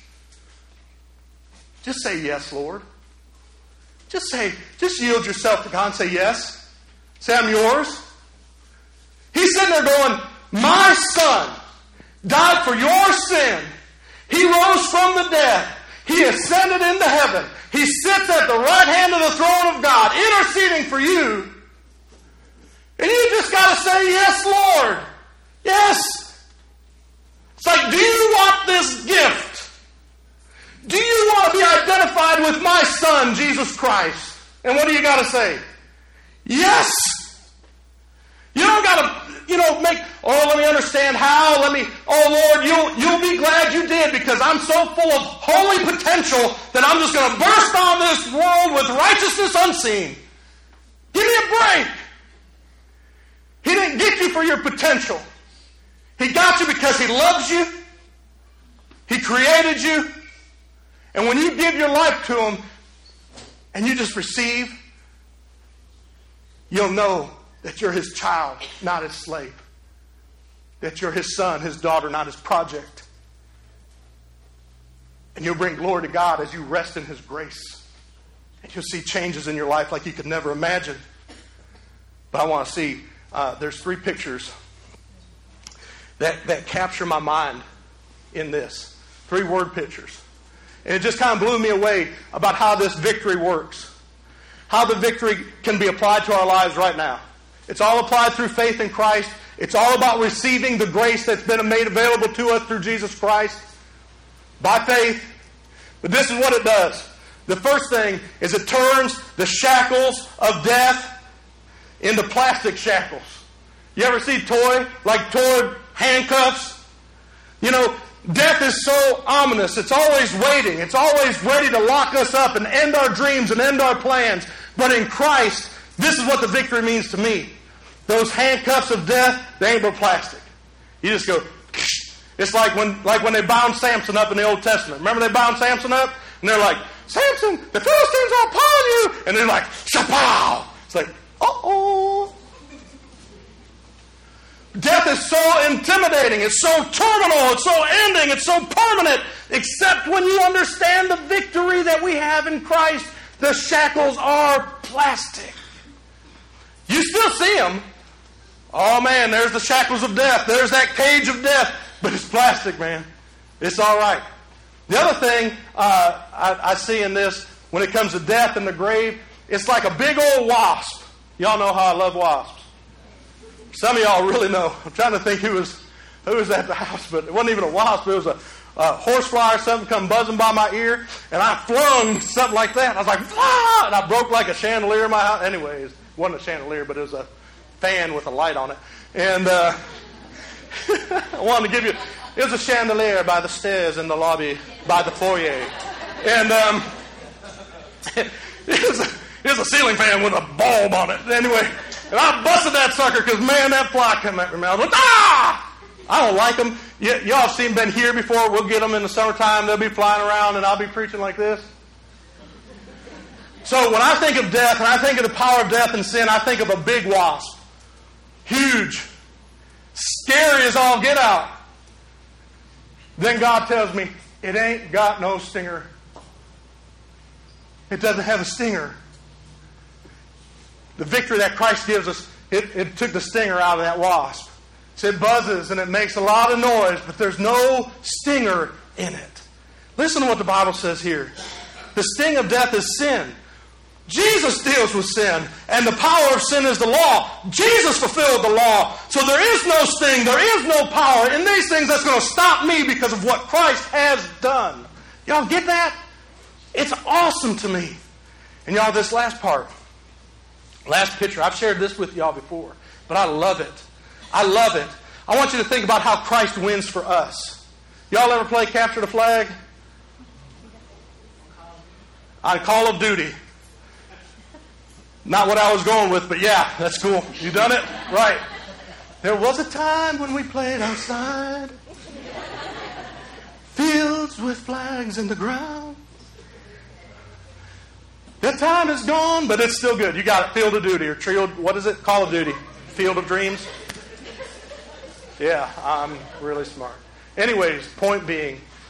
Just say yes, Lord. Just say, just yield yourself to God and say yes. Say, I'm yours. He's sitting there going, my Son died for your sin. He rose from the dead. He ascended into heaven. He sits at the right hand of the throne of God, interceding for you. And you just got to say, yes, Lord. Yes. It's like, do you want this gift? Do you want to be identified with my Son, Jesus Christ? And what do you got to say? Yes. You don't got to, you know, make, oh, let me understand how, let me, oh, Lord, you'll, you'll be glad you did because I'm so full of holy potential that I'm just going to burst on this world with righteousness unseen. Give me a break. He didn't get you for your potential. He got you because He loves you. He created you. And when you give your life to Him and you just receive, you'll know that you're His child, not His slave. That you're His son, His daughter, not His project. And you'll bring glory to God as you rest in His grace. And you'll see changes in your life like you could never imagine. But I want to see, uh, there's three pictures that, that capture my mind in this. Three word pictures. And it just kind of blew me away about how this victory works. How the victory can be applied to our lives right now. It's all applied through faith in Christ. It's all about receiving the grace that's been made available to us through Jesus Christ by faith. But this is what it does. The first thing is it turns the shackles of death into plastic shackles. You ever see toy, like toy handcuffs? You know, death is so ominous. It's always waiting. It's always ready to lock us up and end our dreams and end our plans. But in Christ, this is what the victory means to me. Those handcuffs of death, they ain't but plastic. You just go, it's like when like when they bound Samson up in the Old Testament. Remember they bound Samson up? And they're like, Samson, the Philistines are upon you. And they're like, shapow. It's like, uh-oh. Death is so intimidating. It's so terminal. It's so ending. It's so permanent. Except when you understand the victory that we have in Christ, the shackles are plastic. You still see them. Oh, man, there's the shackles of death. There's that cage of death. But it's plastic, man. It's all right. The other thing uh, I, I see in this, when it comes to death and the grave, it's like a big old wasp. Y'all know how I love wasps. Some of y'all really know. I'm trying to think who was who was at the house, but it wasn't even a wasp. It was a, a horsefly or something come buzzing by my ear, and I flung something like that. I was like, ah! And I broke like a chandelier in my house. Anyways, it wasn't a chandelier, but it was a fan with a light on it. And uh, I wanted to give you, it was a chandelier by the stairs in the lobby, by the foyer. And um, it, was a, it was a ceiling fan with a bulb on it. Anyway, and I busted that sucker because, man, that fly came at me. I was like, ah! I don't like them. Y- y'all have seen been here before. We'll get them in the summertime. They'll be flying around, and I'll be preaching like this. So when I think of death, and I think of the power of death and sin, I think of a big wasp. Huge. Scary as all get out. Then God tells me, it ain't got no stinger. It doesn't have a stinger. The victory that Christ gives us, it, it took the stinger out of that wasp. So it buzzes and it makes a lot of noise, but there's no stinger in it. Listen to what the Bible says here. The sting of death is sin. Jesus deals with sin, and the power of sin is the law. Jesus fulfilled the law. So there is no sting, there is no power in these things that's going to stop me because of what Christ has done. Y'all get that? It's awesome to me. And y'all, this last part, last picture, I've shared this with y'all before, but I love it. I love it. I want you to think about how Christ wins for us. Y'all ever play Capture the Flag? On Call of Duty. Not what I was going with, but yeah, that's cool. You done it? Right. There was a time when we played outside. Fields with flags in the ground. That time is gone, but it's still good. You got it. Field of Duty or Field, what is it? Call of Duty. Field of Dreams. Yeah, I'm really smart. Anyways, point being,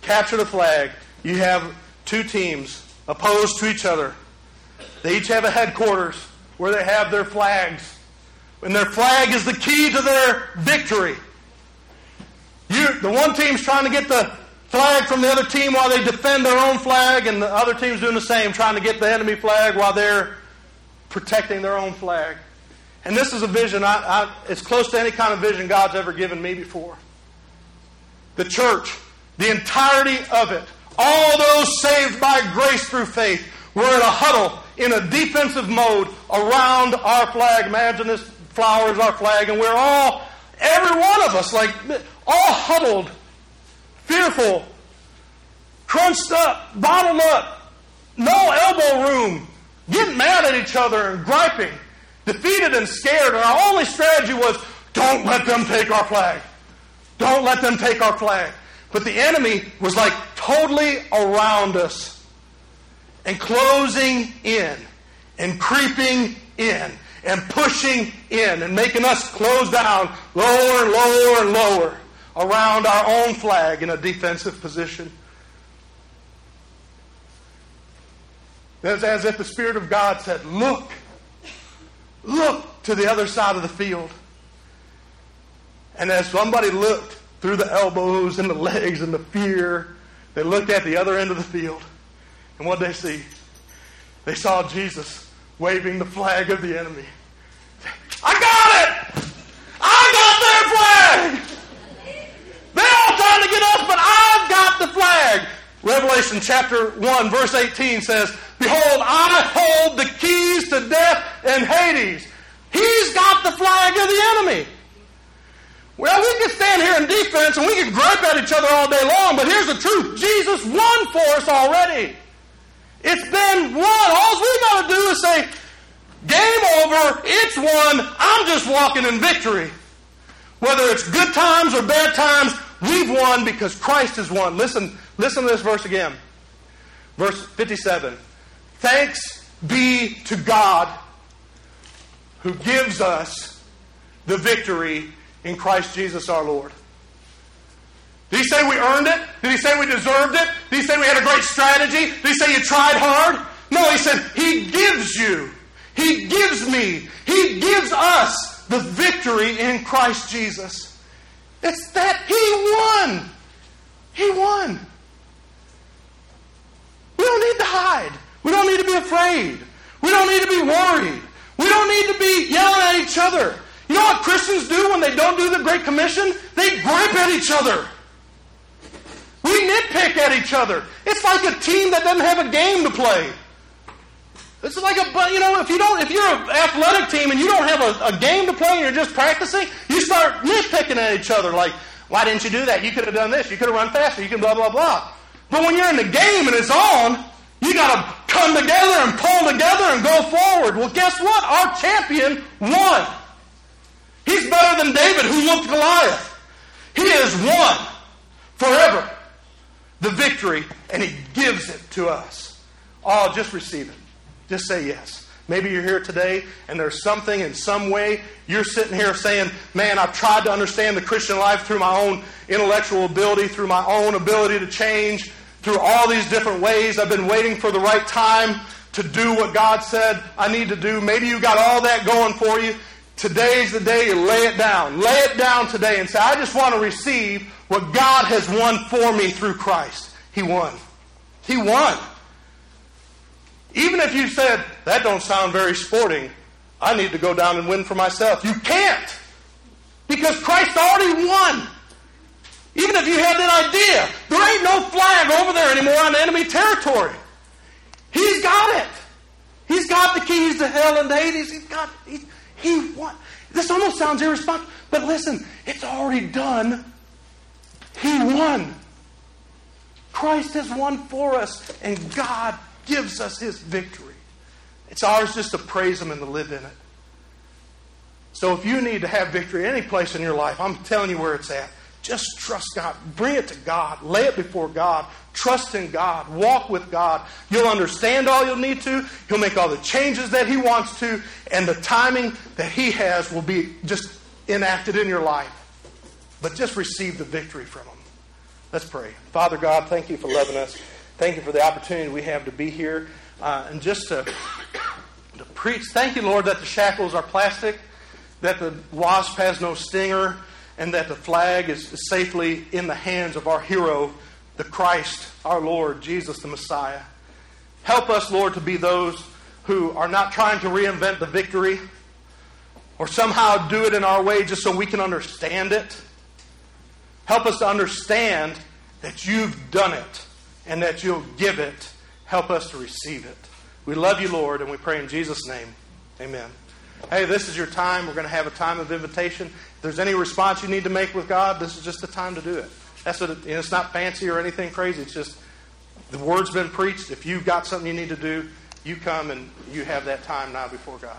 capture the flag, you have two teams opposed to each other. They each have a headquarters where they have their flags. And their flag is the key to their victory. You, the one team's trying to get the flag from the other team while they defend their own flag, and the other team's doing the same, trying to get the enemy flag while they're protecting their own flag. And this is a vision, I, I, it's close to any kind of vision God's ever given me before. The church, the entirety of it, all those saved by grace through faith, were in a huddle, in a defensive mode around our flag. Imagine this flower is our flag, and we're all, every one of us, like all huddled, fearful, crunched up, bottled up, no elbow room, getting mad at each other and griping, defeated and scared. And our only strategy was, don't let them take our flag. Don't let them take our flag. But the enemy was like totally around us and closing in and creeping in and pushing in and making us close down lower and lower and lower around our own flag in a defensive position. It's as if the Spirit of God said, look, look to the other side of the field. And as somebody looked through the elbows and the legs and the fear, they looked at the other end of the field. And what did they see? They saw Jesus waving the flag of the enemy. I got it! I got their flag! They're all trying to get us, but I've got the flag. Revelation chapter one, verse eighteen says, behold, I hold the keys to death and Hades. He's got the flag of the enemy. Well, we can stand here in defense and we can gripe at each other all day long, but here's the truth. Jesus won for us already. It's been won. All we got to do is say, game over, it's won, I'm just walking in victory. Whether it's good times or bad times, we've won because Christ has won. Listen, listen to this verse again. Verse fifty-seven. Thanks be to God who gives us the victory in Christ Jesus our Lord. Did he say we earned it? Did he say we deserved it? Did he say we had a great strategy? Did he say you tried hard? No, he said he gives you. He gives me. He gives us the victory in Christ Jesus. It's that he won. He won. We don't need to hide. We don't need to be afraid. We don't need to be worried. We don't need to be yelling at each other. You know what Christians do when they don't do the Great Commission? They gripe at each other. We nitpick at each other. It's like a team that doesn't have a game to play. It's like a, you know, if you don't, if you're an athletic team and you don't have a, a game to play and you're just practicing, you start nitpicking at each other. Like, why didn't you do that? You could have done this. You could have run faster. You can blah, blah, blah. But when you're in the game and it's on, you got to come together and pull together and go forward. Well, guess what? Our champion won. He's better than David, who looked Goliath. He has won forever the victory, and he gives it to us. Oh, just receive it. Just say yes. Maybe you're here today, and there's something in some way you're sitting here saying, man, I've tried to understand the Christian life through my own intellectual ability, through my own ability to change, through all these different ways. I've been waiting for the right time to do what God said I need to do. Maybe you got all that going for you. Today's the day you lay it down. Lay it down today and say, I just want to receive what God has won for me through Christ. He won. He won. Even if you said, that don't sound very sporting, I need to go down and win for myself. You can't. Because Christ already won. Even if you had that idea, there ain't no flag over there anymore on enemy territory. He's got it. He's got the keys to hell and Hades. He's got he's, He won. This almost sounds irresponsible, but listen, it's already done. He won. Christ has won for us, and God gives us His victory. It's ours just to praise Him and to live in it. So if you need to have victory any place in your life, I'm telling you where it's at. Just trust God. Bring it to God. Lay it before God. Trust in God. Walk with God. You'll understand all you'll need to. He'll make all the changes that He wants to. And the timing that He has will be just enacted in your life. But just receive the victory from Him. Let's pray. Father God, thank you for loving us. Thank you for the opportunity we have to be here uh, and just to, to preach. Thank you, Lord, that the shackles are plastic, that the wasp has no stinger, and that the flag is safely in the hands of our hero, the Christ, our Lord, Jesus the Messiah. Help us, Lord, to be those who are not trying to reinvent the victory or somehow do it in our way just so we can understand it. Help us to understand that you've done it and that you'll give it. Help us to receive it. We love you, Lord, and we pray in Jesus' name. Amen. Hey, this is your time. We're going to have a time of invitation. If there's any response you need to make with God, this is just the time to do it. That's what it, and it's not fancy or anything crazy. It's just the word's been preached. If you've got something you need to do, you come and you have that time now before God.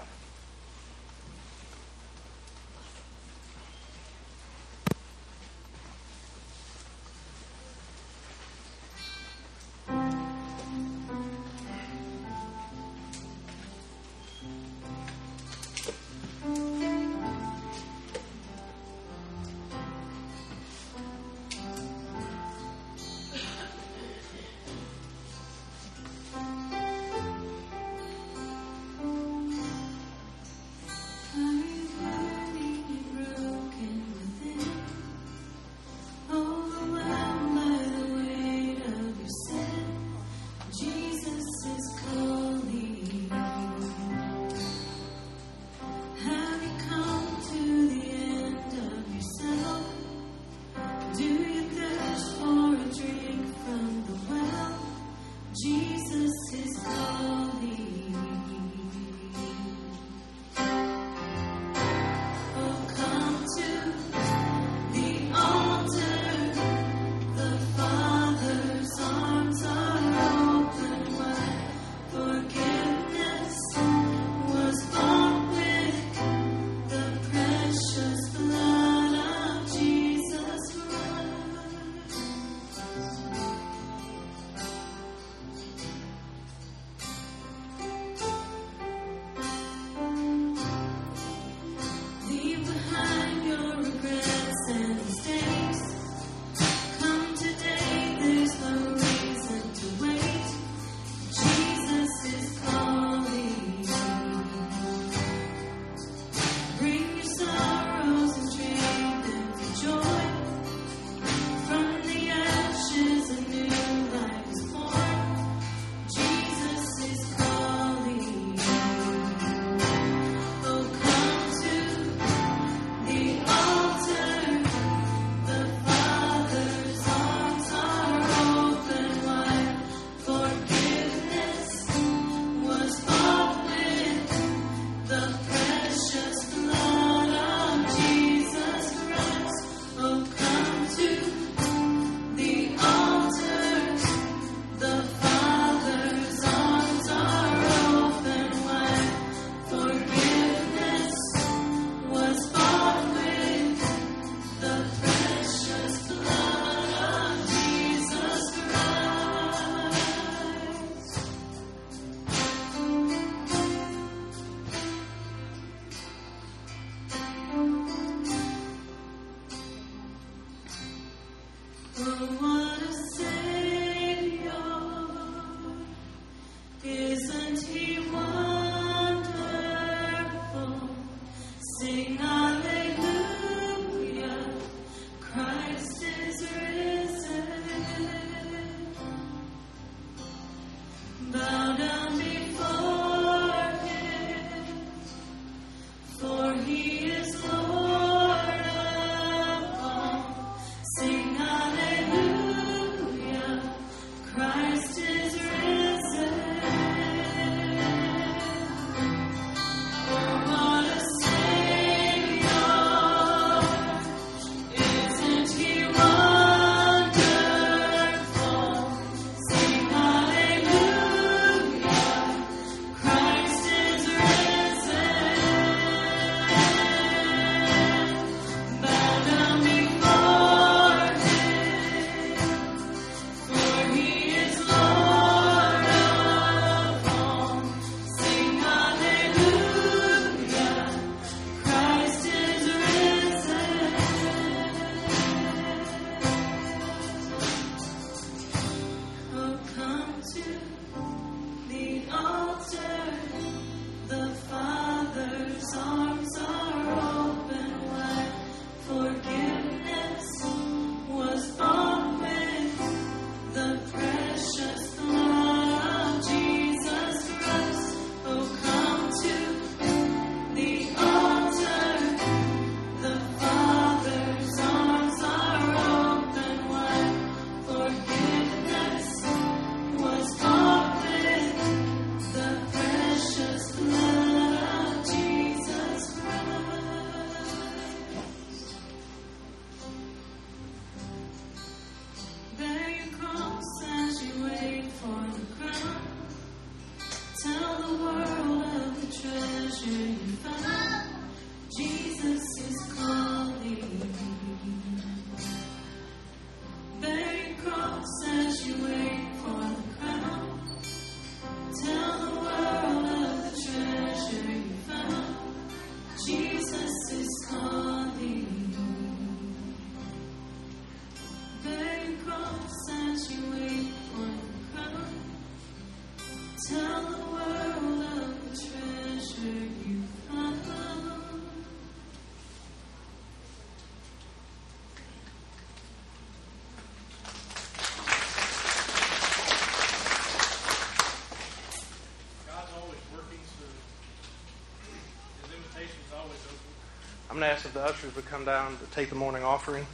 I'm going to ask if the ushers would come down to take the morning offering.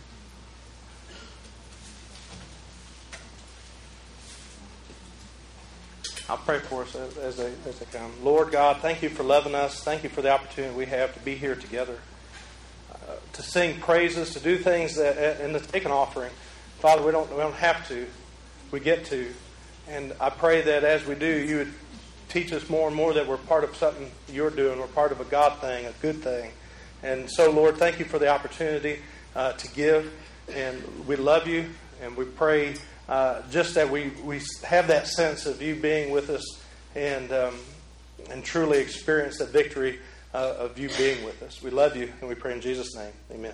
I'll pray for us as, as, they, as they come. Lord God, thank you for loving us. Thank you for the opportunity we have to be here together, uh, to sing praises, to do things that, and to take an offering. Father, we don't, we don't have to. We get to. And I pray that as we do, you would teach us more and more that we're part of something you're doing. We're part of a God thing, a good thing. And so, Lord, thank you for the opportunity uh, to give. And we love you, and we pray uh, just that we, we have that sense of you being with us and um, and truly experience the victory uh, of you being with us. We love you, and we pray in Jesus' name. Amen.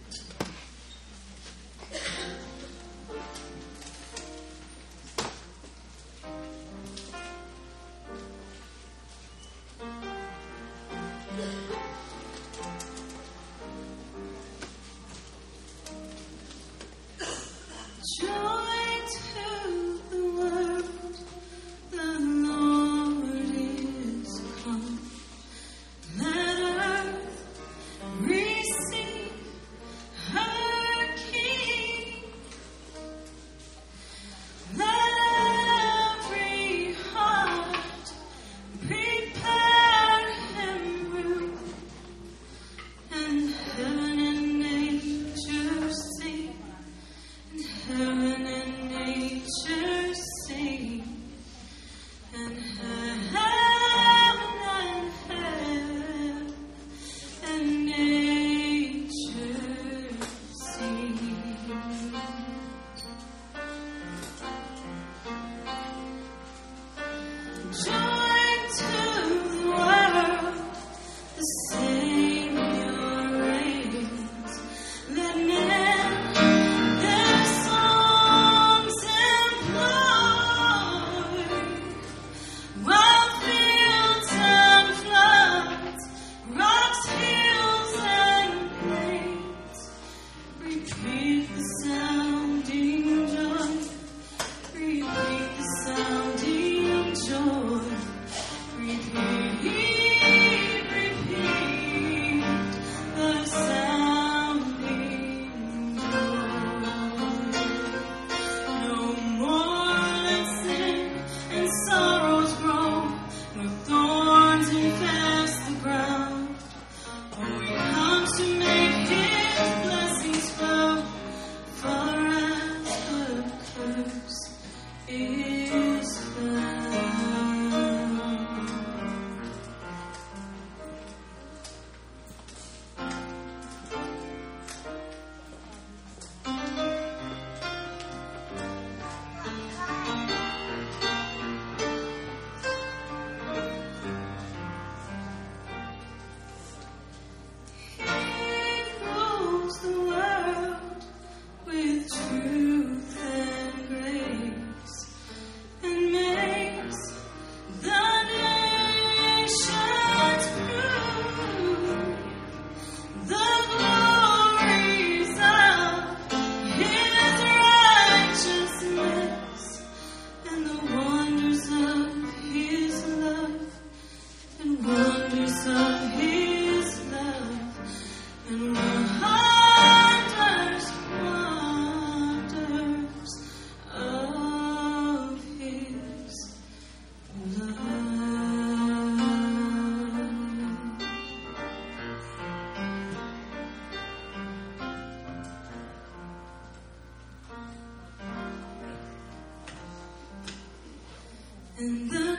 And the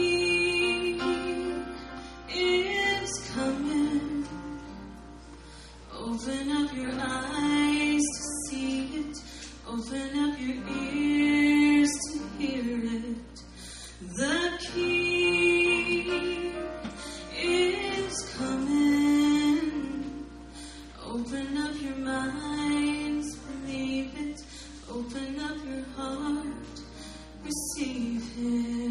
King is coming. Open up your eyes to see it. Open up your ears to hear it. The King is coming. Open up your minds, believe it. Open up your heart, receive Him.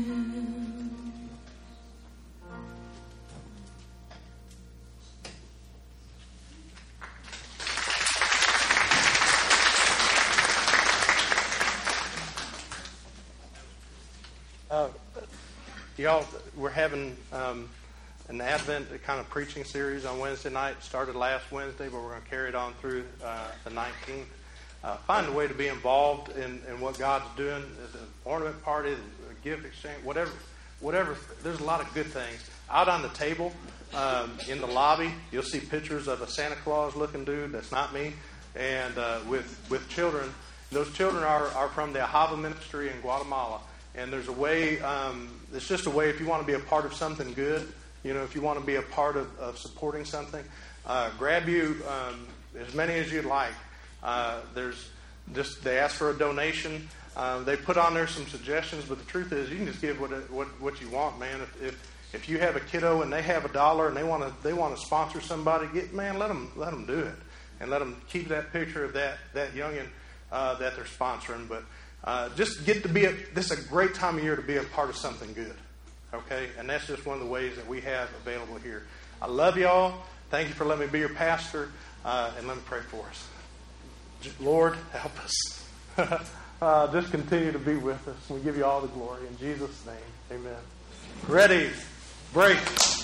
Uh, y'all, we're having um, an Advent kind of preaching series on Wednesday night. Started last Wednesday, but we're going to carry it on through uh, the nineteenth. Uh, find a way to be involved in, in what God's doing, the ornament party, the gift exchange, whatever. Whatever. There's a lot of good things. Out on the table, um, in the lobby, you'll see pictures of a Santa Claus-looking dude. That's not me. And uh, with with children, those children are, are from the Ahava ministry in Guatemala. And there's a way, um, it's just a way if you want to be a part of something good, you know, if you want to be a part of, of supporting something, uh, grab you um, as many as you'd like. Uh, there's just, they ask for a donation. Uh, they put on there some suggestions, but the truth is you can just give what what, what you want, man. If, if if you have a kiddo and they have a dollar and they want to they want to sponsor somebody, get man, let them let them do it, and let them keep that picture of that that youngin uh, that they're sponsoring. But uh, just get to be a, this is a great time of year to be a part of something good, okay? And that's just one of the ways that we have available here. I love y'all. Thank you for letting me be your pastor, uh, and let me pray for us. Lord, help us. uh, just continue to be with us. We give you all the glory. In Jesus' name, amen. Ready, break.